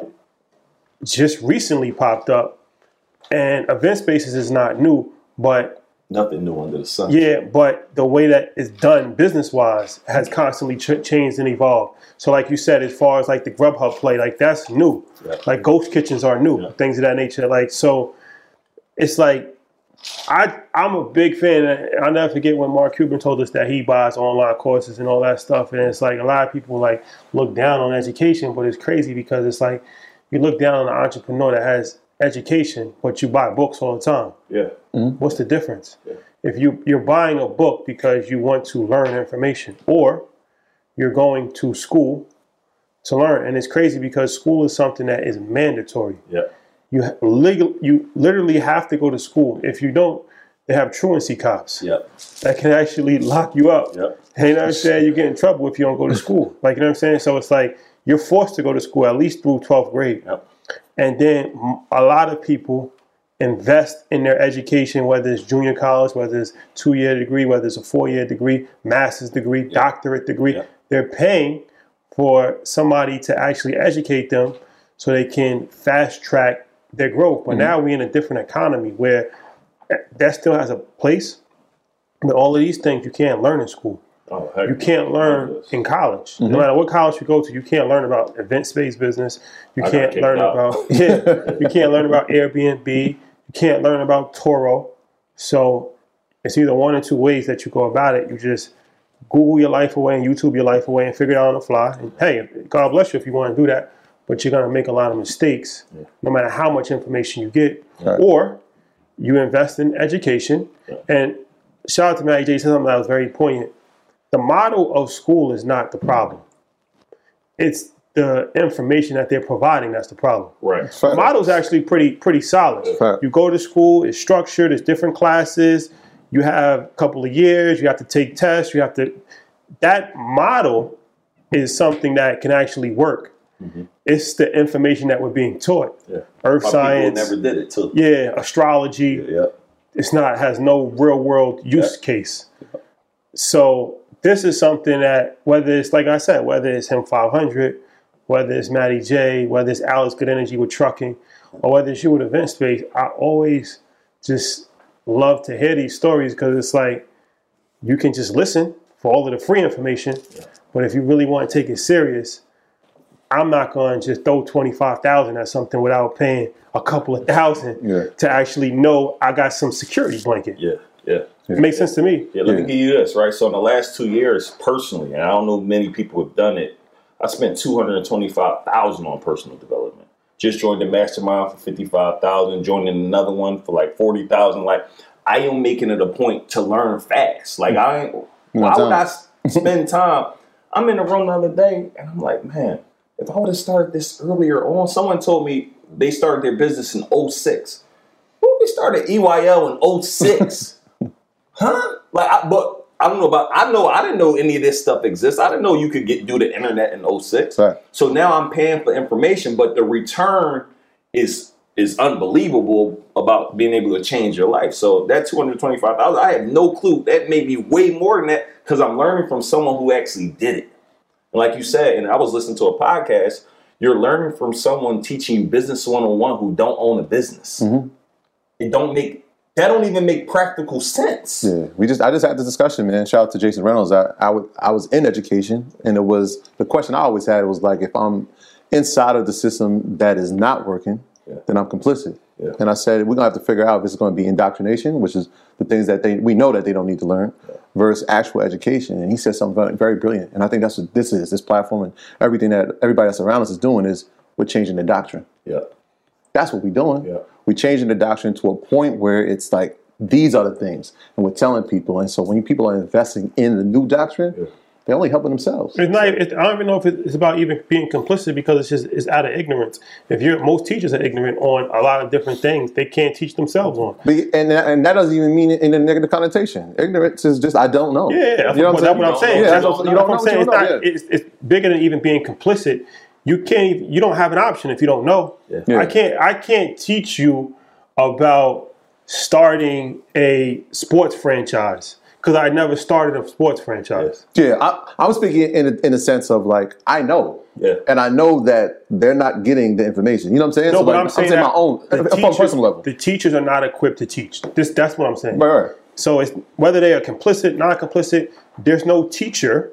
just recently popped up. And event spaces is not new, but nothing new under the sun. Yeah, but the way that it's done business-wise has constantly changed and evolved. So like you said, as far as like the Grubhub play, like that's new. Yeah. Like ghost kitchens are new, things of that nature. Like, so it's like, I'm a big fan. I'll never forget when Mark Cuban told us that he buys online courses and all that stuff. And it's like a lot of people like look down on education, but it's crazy because it's like you look down on an entrepreneur that has education, but you buy books all the time. Yeah. What's the difference? Yeah. If you're buying a book because you want to learn information, or you're going to school to learn, and it's crazy because school is something that is mandatory. Yeah. You literally have to go to school. If you don't, they have truancy cops that can actually lock you up. Yep. And you know what I'm saying? You get in trouble if you don't go to school. Like, you know what I'm saying? So it's like you're forced to go to school at least through 12th grade. Yep. And then a lot of people invest in their education, whether it's junior college, whether it's 2-year degree, whether it's a 4-year degree, master's degree, doctorate degree. They're paying for somebody to actually educate them so they can fast track their growth. But now we're in a different economy where that still has a place, but all of these things you can't learn in school. You can't learn in college. No matter what college you go to, you can't learn about event space business. You can't learn about you can't learn about Airbnb. You can't learn about Turo. So it's either one or two ways that you go about it. You just Google your life away and YouTube your life away and figure it out on the fly. And hey, God bless you if you want to do that, but you're going to make a lot of mistakes no matter how much information you get. Right. Or you invest in education. And shout out to Maggie J. said something that was very poignant. The model of school is not the problem. It's the information that they're providing that's the problem. Right. The model is actually pretty solid. You go to school, it's structured, it's different classes. You have a couple of years, you have to take tests, that model is something that can actually work. It's the information that we're being taught. Earth science. People never did it too. Astrology. Has no real world use case. So this is something that, whether it's, like I said, whether it's HIM 500, whether it's Matty J, whether it's Alex Good Energy with trucking, or whether it's you with Event Space, I always just love to hear these stories because it's like you can just listen for all of the free information, but if you really want to take it serious, I'm not going to just throw $25,000 at something without paying a couple of thousand to actually know I got some security blanket. Yeah. It makes sense to me. Yeah, let me give you this, right? So in the last 2 years, personally, and I don't know many people have done it, I spent $225,000 on personal development. Just joined the mastermind for $55,000, joined another one for like $40,000. Like, I am making it a point to learn fast. Like, why would I spend time? I'm in the room the other day, and I'm like, man, if I would have started this earlier on, someone told me they started their business in 06. Well, we started EYL in 06. Huh? But I don't know I didn't know any of this stuff exists. I didn't know you could do the internet in 06. Right. So now I'm paying for information, but the return is unbelievable about being able to change your life. So that $225,000, I have no clue. That may be way more than that because I'm learning from someone who actually did it. And like you said, and I was listening to a podcast, you're learning from someone teaching you business 101 who don't own a business. Mm-hmm. That don't even make practical sense. Yeah, I just had this discussion, man. Shout out to Jason Reynolds. I was in education, and it was the question I always had was like, if I'm inside of the system that is not working, then I'm complicit. Yeah. And I said we're gonna have to figure out if it's going to be indoctrination, which is the things that we know that they don't need to learn, versus actual education. And he said something very, very brilliant. And I think that's what this is. This platform and everything that everybody that's around us is doing is we're changing the doctrine. Yeah, that's what we're doing. Yeah. We're changing the doctrine to a point where it's like, these are the things. And we're telling people. And so when people are investing in the new doctrine, they're only helping themselves. I don't even know if it's about even being complicit because it's out of ignorance. Most teachers are ignorant on a lot of different things they can't teach themselves on. And that doesn't even mean it in a negative connotation. Ignorance is just, I don't know. Yeah, you know that's what I'm saying. It's bigger than even being complicit. You don't have an option if you don't know. Yeah. I can't teach you about starting a sports franchise because I never started a sports franchise. Yeah, I was speaking in a sense of like, I know. Yeah. And I know that they're not getting the information. You know what I'm saying? No, so but like, I'm saying my own, from a personal level. The teachers are not equipped to teach. That's what I'm saying. Right. So it's whether they are complicit, not complicit, there's no teacher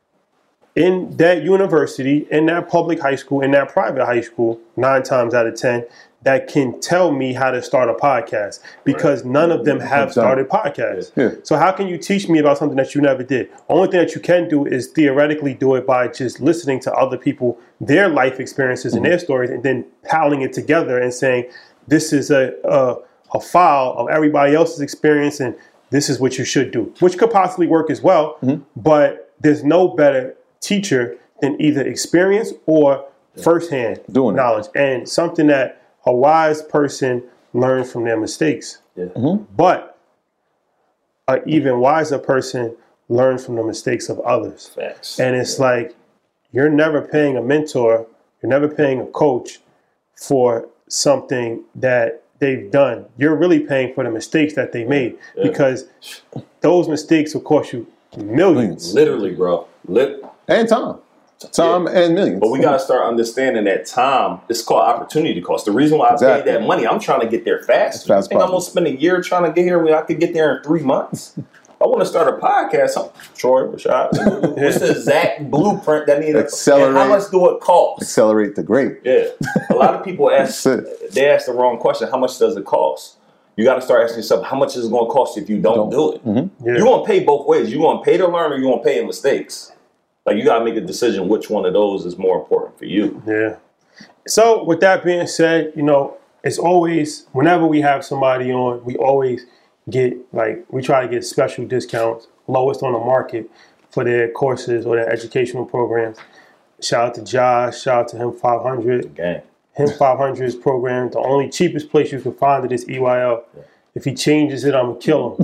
in that university, in that public high school, in that private high school, 9 times out of 10, that can tell me how to start a podcast because none of them have started podcasts. Yeah. So how can you teach me about something that you never did? Only thing that you can do is theoretically do it by just listening to other people, their life experiences and their stories, and then piling it together and saying, this is a file of everybody else's experience and this is what you should do, which could possibly work as well, but there's no better teacher than either experience or firsthand knowledge and something that a wise person learns from their mistakes. Yeah. But an even wiser person learns from the mistakes of others. Facts. And it's like you're never paying a mentor, you're never paying a coach for something that they've done. You're really paying for the mistakes that they made because those mistakes will cost you millions. Literally, bro. And time and millions. But we got to start understanding that time, it's called opportunity cost. The reason why I paid that money, I'm trying to get there fast. I think I'm going to spend a year trying to get here when I could get there in 3 months. I want to start a podcast. Troy, Rashad, what's the exact blueprint that needs to accelerate? How much do it cost? Accelerate the great. Yeah. A lot of people ask the wrong question. How much does it cost? You got to start asking yourself, how much is it going to cost you if you don't do it? Mm-hmm. Yeah. You're going to pay both ways. You're going to pay to learn or you're going to pay in mistakes. Like, you got to make a decision which one of those is more important for you. Yeah. So, with that being said, it's always, whenever we have somebody on, we always we try to get special discounts, lowest on the market for their courses or their educational programs. Shout out to Josh. Shout out to Him 500. Gang. Him 500's program, the only cheapest place you can find it is EYL. Yeah. If he changes it, I'm gonna kill him.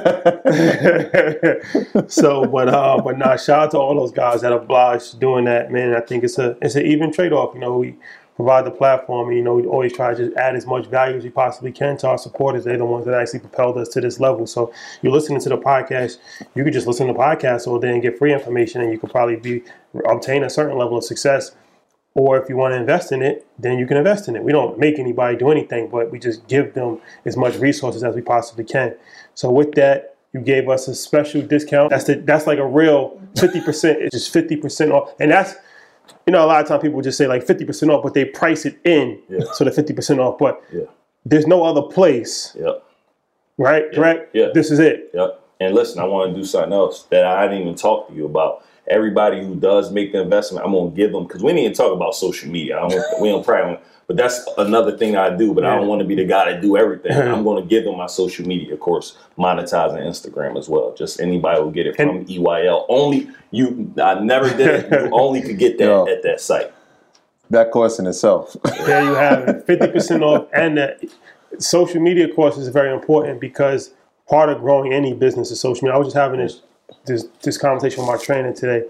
Yeah. So, but shout out to all those guys that obliged doing that, man. I think it's an even trade-off. We provide the platform, and we always try to just add as much value as we possibly can to our supporters. They're the ones that actually propelled us to this level. So, you're listening to the podcast. You could just listen to the podcast all day and get free information, and you could probably obtain a certain level of success Or if you want to invest in it, then you can invest in it. We don't make anybody do anything, but we just give them as much resources as we possibly can. So with that, you gave us a special discount. That's like a real 50%. It's just 50% off. And that's, a lot of times people just say like 50% off, but they price it in so the 50% off. But there's no other place. Yep. Right? Yep. Correct? Yep. This is it. Yep. And listen, I want to do something else that I didn't even talk to you about. Everybody who does make the investment, I'm going to give them, because we didn't talk about social media. We don't probably, but that's another thing I do, but I don't want to be the guy to do everything. I'm going to give them my social media, of course, monetizing Instagram as well. Just anybody will get it from EYL. Only you, I never did it. You only could get that at that site. That course in itself. There you have it, 50% off. And the social media course is very important because part of growing any business is social media. I was just having this conversation with my trainer today,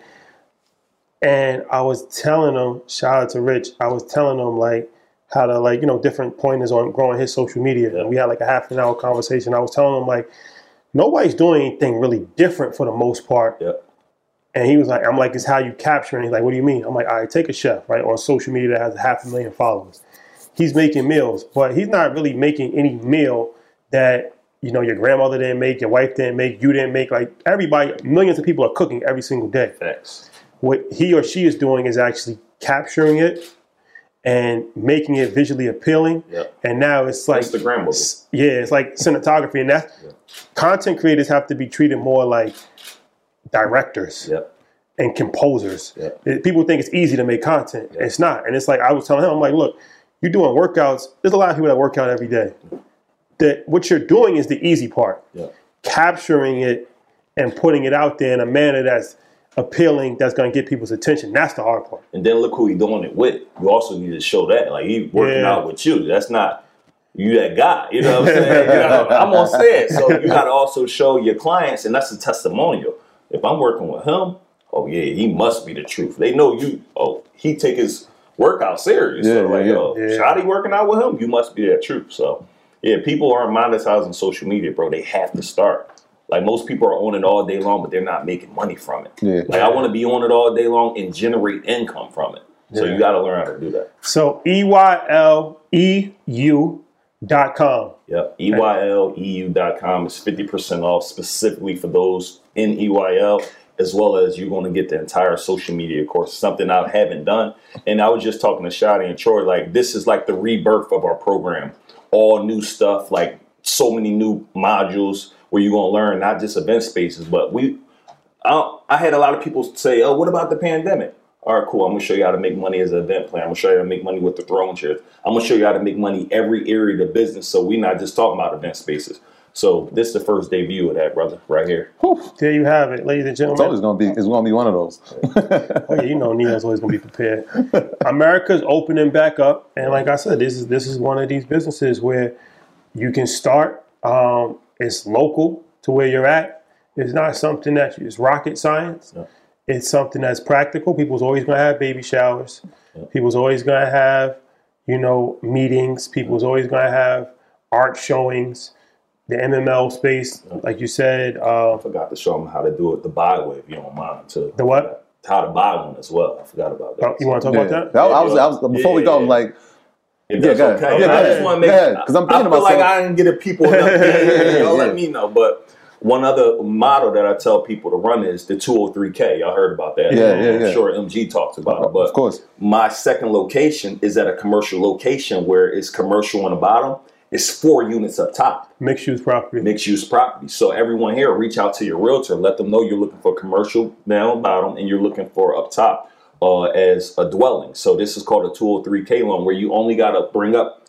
and I was telling him, shout out to Rich, I was telling him like how to different pointers on growing his social media. And we had like a half an hour conversation. I was telling him like nobody's doing anything really different for the most part. Yep. And he was like, I'm like, it's how you capture it. He's like, what do you mean? I'm like, all right, take a chef, right, on social media that has 500,000 followers. He's making meals, but he's not really making any meal that your grandmother didn't make, your wife didn't make, you didn't make. Like everybody, millions of people are cooking every single day. Thanks. What he or she is doing is actually capturing it and making it visually appealing. Yep. And now it's like Instagrammable. Yeah, it's like cinematography, and that's content creators have to be treated more like directors and composers. People think it's easy to make content. It's not. And it's like I was telling him, I'm like, look, you're doing workouts. There's a lot of people that work out every day. That what you're doing is the easy part. Capturing it and putting it out there in a manner that's appealing, that's going to get people's attention. That's the hard part. And then look who he's doing it with. You also need to show that. Like, he's working out with you. That's not you that guy. You know what I'm saying? I'm going to say it. So you got to also show your clients, and that's a testimonial. If I'm working with him, oh, yeah, he must be the truth. They know you. Oh, he take his workout serious. Shotty working out with him, you must be that truth. So, yeah, people aren't monetizing social media, bro. They have to start. Like, most people are on it all day long, but they're not making money from it. Like, I want to be on it all day long and generate income from it. So you got to learn how to do that. So EYLEU.com. Yep, EYLEU.com is 50% off specifically for those in EYL, as well as you're going to get the entire social media course, something I haven't done. And I was just talking to Shotty and Troy, like, this is like the rebirth of our program. All new stuff, like so many new modules where you're going to learn not just event spaces, but I had a lot of people say, oh, what about the pandemic? All right, cool. I'm going to show you how to make money as an event plan. I'm going to show you how to make money with the throne chairs. I'm going to show you how to make money every area of the business. So we're not just talking about event spaces. So this is the first debut of that, brother, right here. There you have it, ladies and gentlemen. It's always going to be one of those. Oh yeah, Neo's always going to be prepared. America's opening back up, and like I said, this is one of these businesses where you can start. It's local to where you're at. It's not something that is rocket science. No. It's something that's practical. People's always going to have baby showers. People's always going to have, meetings. People's always going to have art showings. The MML space, like you said. I forgot to show them how to do it the buy way, if you don't mind, too. The what? How to buy one as well. I forgot about that. You want to talk about that? I was before we go, I'm like, if that's okay. I just want to make because I'm thinking about I didn't get people enough. Let me know. But one other model that I tell people to run is the 203K. Y'all heard about that? I'm sure MG talks about it. But of course, my second location is at a commercial location where it's commercial on the bottom. It's 4 units up top. Mixed use property. So everyone here, reach out to your realtor. Let them know you're looking for commercial down bottom and you're looking for up top as a dwelling. So this is called a 203K loan where you only got to bring up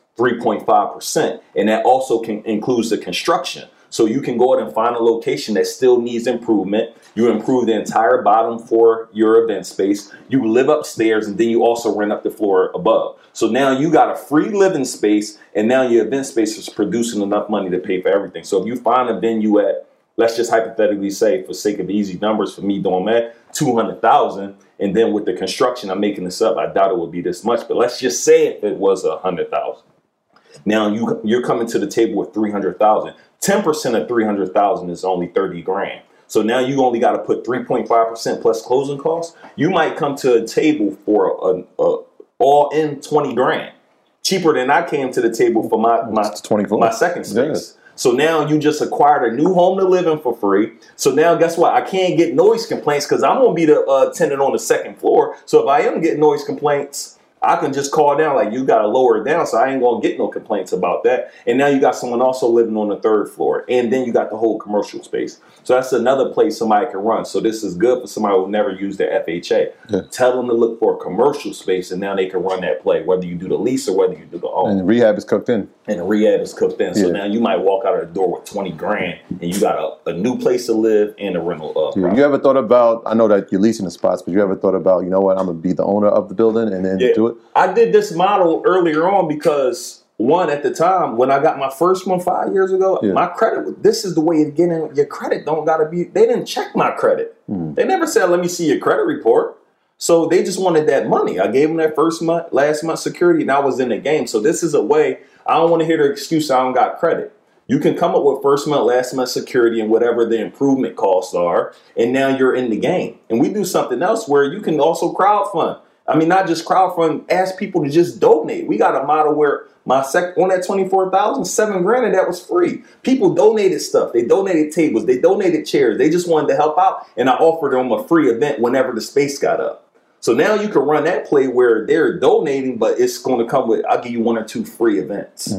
3.5%. And that also includes the construction. So you can go out and find a location that still needs improvement. You improve the entire bottom for your event space. You live upstairs, and then you also rent up the floor above. So now you got a free living space, and now your event space is producing enough money to pay for everything. So if you find a venue at, let's just hypothetically say, for sake of easy numbers for me doing that, $200,000, and then with the construction, I'm making this up. I doubt it would be this much, but let's just say if it was $100,000. Now you're coming to the table with $300,000. 10% of $300,000 is only $30,000. So now you only got to put 3.5% plus closing costs. You might come to a table for all in 20 grand. Cheaper than I came to the table for my second space. Yeah. So now you just acquired a new home to live in for free. So now guess what? I can't get noise complaints because I'm going to be the tenant on the second floor. So if I am getting noise complaints, I can just call down like, you got to lower it down. So I ain't going to get no complaints about that. And now you got someone also living on the third floor. And then you got the whole commercial space. So that's another place somebody can run. So this is good for somebody who never used the FHA. Yeah. Tell them to look for a commercial space, and now they can run that play, whether you do the lease or whether you do the own. And the rehab is cooked in. So now you might walk out of the door with 20 grand, and you got a new place to live and a rental property. You ever thought about, I know that you're leasing the spots, but you ever thought about, you know what, I'm going to be the owner of the building and then do it? I did this model earlier on because, one, at the time, when I got my first one 5 years ago, my credit, this is the way to get in. Your credit don't got to be, they didn't check my credit. They never said, let me see your credit report. So they just wanted that money. I gave them that last month security, and I was in the game. So this is a way, I don't want to hear the excuse I don't got credit. You can come up with first month, last month security and whatever the improvement costs are, and now you're in the game. And we do something else where you can also crowdfund. I mean, not just crowdfund, ask people to just donate. We got a model where on that 24,000, 7 grand of that was free. People donated stuff. They donated tables. They donated chairs. They just wanted to help out. And I offered them a free event whenever the space got up. So now you can run that play where they're donating, but it's going to come with, I'll give you 1 or 2 free events.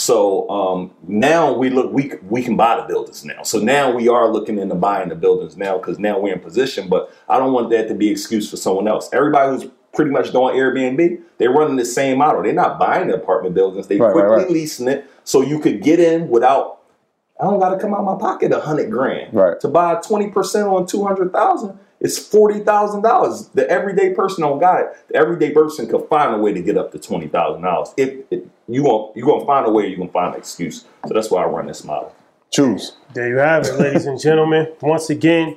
So now we can buy the buildings now. So now we are looking into buying the buildings now because now we're in position, but I don't want that to be an excuse for someone else. Everybody who's pretty much doing Airbnb, they're running the same model. They're not buying the apartment buildings. They quickly leasing it so you could get in without, I don't got to come out of my pocket 100 grand. Right. To buy 20% on 200,000. It's $40,000. The everyday person don't got it. The everyday person can find a way to get up to $20,000. If you're gonna find a way, you're gonna find an excuse. So that's why I run this model. Choose. There you have it, ladies and gentlemen. Once again,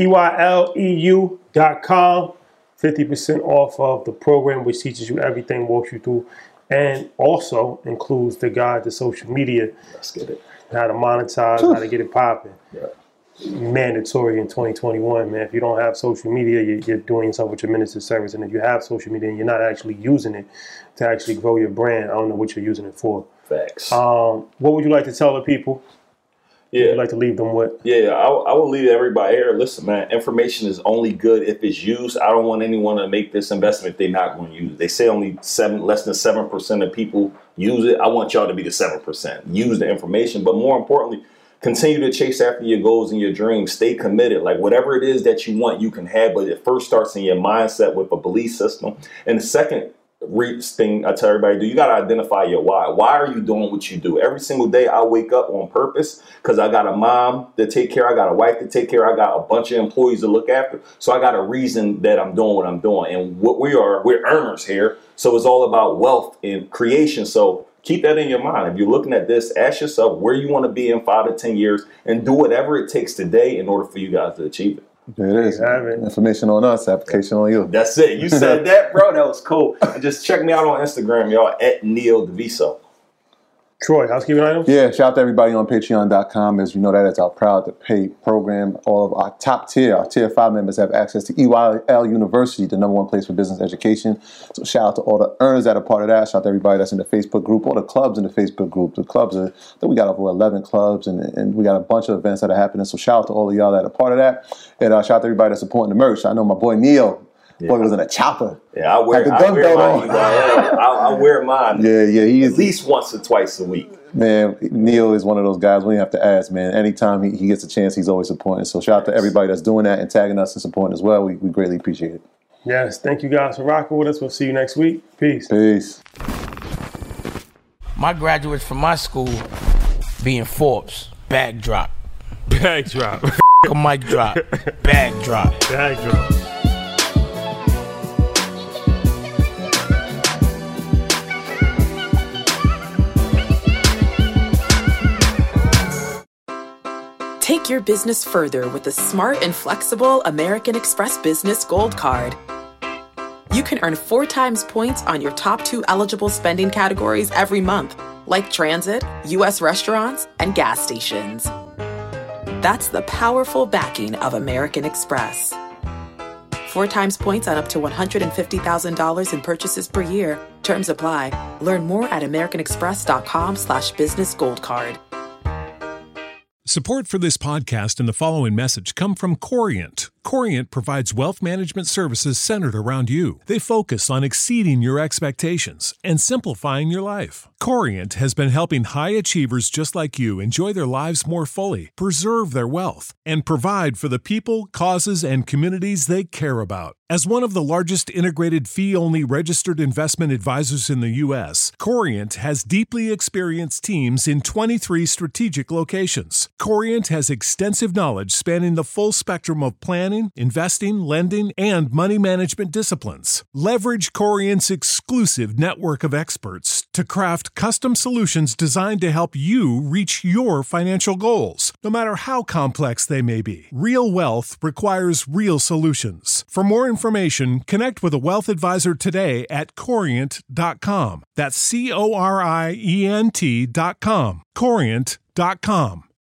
EYLEU.com, 50% off of the program, which teaches you everything, walks you through, and also includes the guide to social media. Let's get it. How to monetize, how to get it popping. Yeah. Mandatory in 2021, man. If you don't have social media, you're doing yourself a tremendous disservice. And if you have social media and you're not actually using it to actually grow your brand, I don't know what you're using it for. Facts. What would you like to tell the people? Yeah. What would you like to leave them with? Yeah, I will leave everybody here. Listen, man, information is only good if it's used. I don't want anyone to make this investment if they're not going to use it. They say only less than 7% of people use it. I want y'all to be the 7%. Use the information, but more importantly, continue to chase after your goals and your dreams. Stay committed. Like whatever it is that you want, you can have, but it first starts in your mindset with a belief system. And the second thing I tell everybody to do, you got to identify your why. Why are you doing what you do? Every single day I wake up on purpose because I got a mom to take care. I got a wife to take care. I got a bunch of employees to look after. So I got a reason that I'm doing what I'm doing. And we're earners here. So it's all about wealth and creation. So keep that in your mind. If you're looking at this, ask yourself where you want to be in 5 to 10 years and do whatever it takes today in order for you guys to achieve it. There it is. Information on us, application on you. That's it. You said that, bro. That was cool. And just check me out on Instagram, y'all, at Neil DeViso. Troy, housekeeping items? Yeah, shout out to everybody on Patreon.com. As you know, that is our proud to pay program. All of our top tier, our tier 5 members have access to EYL University, the #1 place for business education. So shout out to all the earners that are part of that. Shout out to everybody that's in the Facebook group, all the clubs in the Facebook group. The clubs I think we got over 11 clubs, and we got a bunch of events that are happening. So shout out to all of y'all that are part of that. And shout out to everybody that's supporting the merch. I know my boy Neil. Yeah. Boy, was in a chopper. Yeah, I wear mine. Yeah, he is at least once or twice a week. Man, Neil is one of those guys we have to ask, man. Anytime he gets a chance, he's always supporting. So shout out to everybody that's doing that and tagging us and supporting as well. We greatly appreciate it. Yes, thank you guys for rocking with us. We'll see you next week. Peace. My graduates from my school being Forbes, bag drop. Bag drop. A mic drop. Bag drop. Bag drop. Take your business further with the smart and flexible American Express Business Gold Card. You can earn 4 times points on your top 2 eligible spending categories every month, like transit, U.S. restaurants, and gas stations. That's the powerful backing of American Express. 4 times points on up to $150,000 in purchases per year. Terms apply. Learn more at americanexpress.com/businessgoldcard. Support for this podcast and the following message come from Corient. Corient provides wealth management services centered around you. They focus on exceeding your expectations and simplifying your life. Corient has been helping high achievers just like you enjoy their lives more fully, preserve their wealth, and provide for the people, causes, and communities they care about. As one of the largest integrated fee-only registered investment advisors in the U.S., Corient has deeply experienced teams in 23 strategic locations. Corient has extensive knowledge spanning the full spectrum of planning, investing, lending, and money management disciplines. Leverage Corient's exclusive network of experts to craft custom solutions designed to help you reach your financial goals, no matter how complex they may be. Real wealth requires real solutions. For more information, connect with a wealth advisor today at Corient.com. That's Corient.com. Corient.com.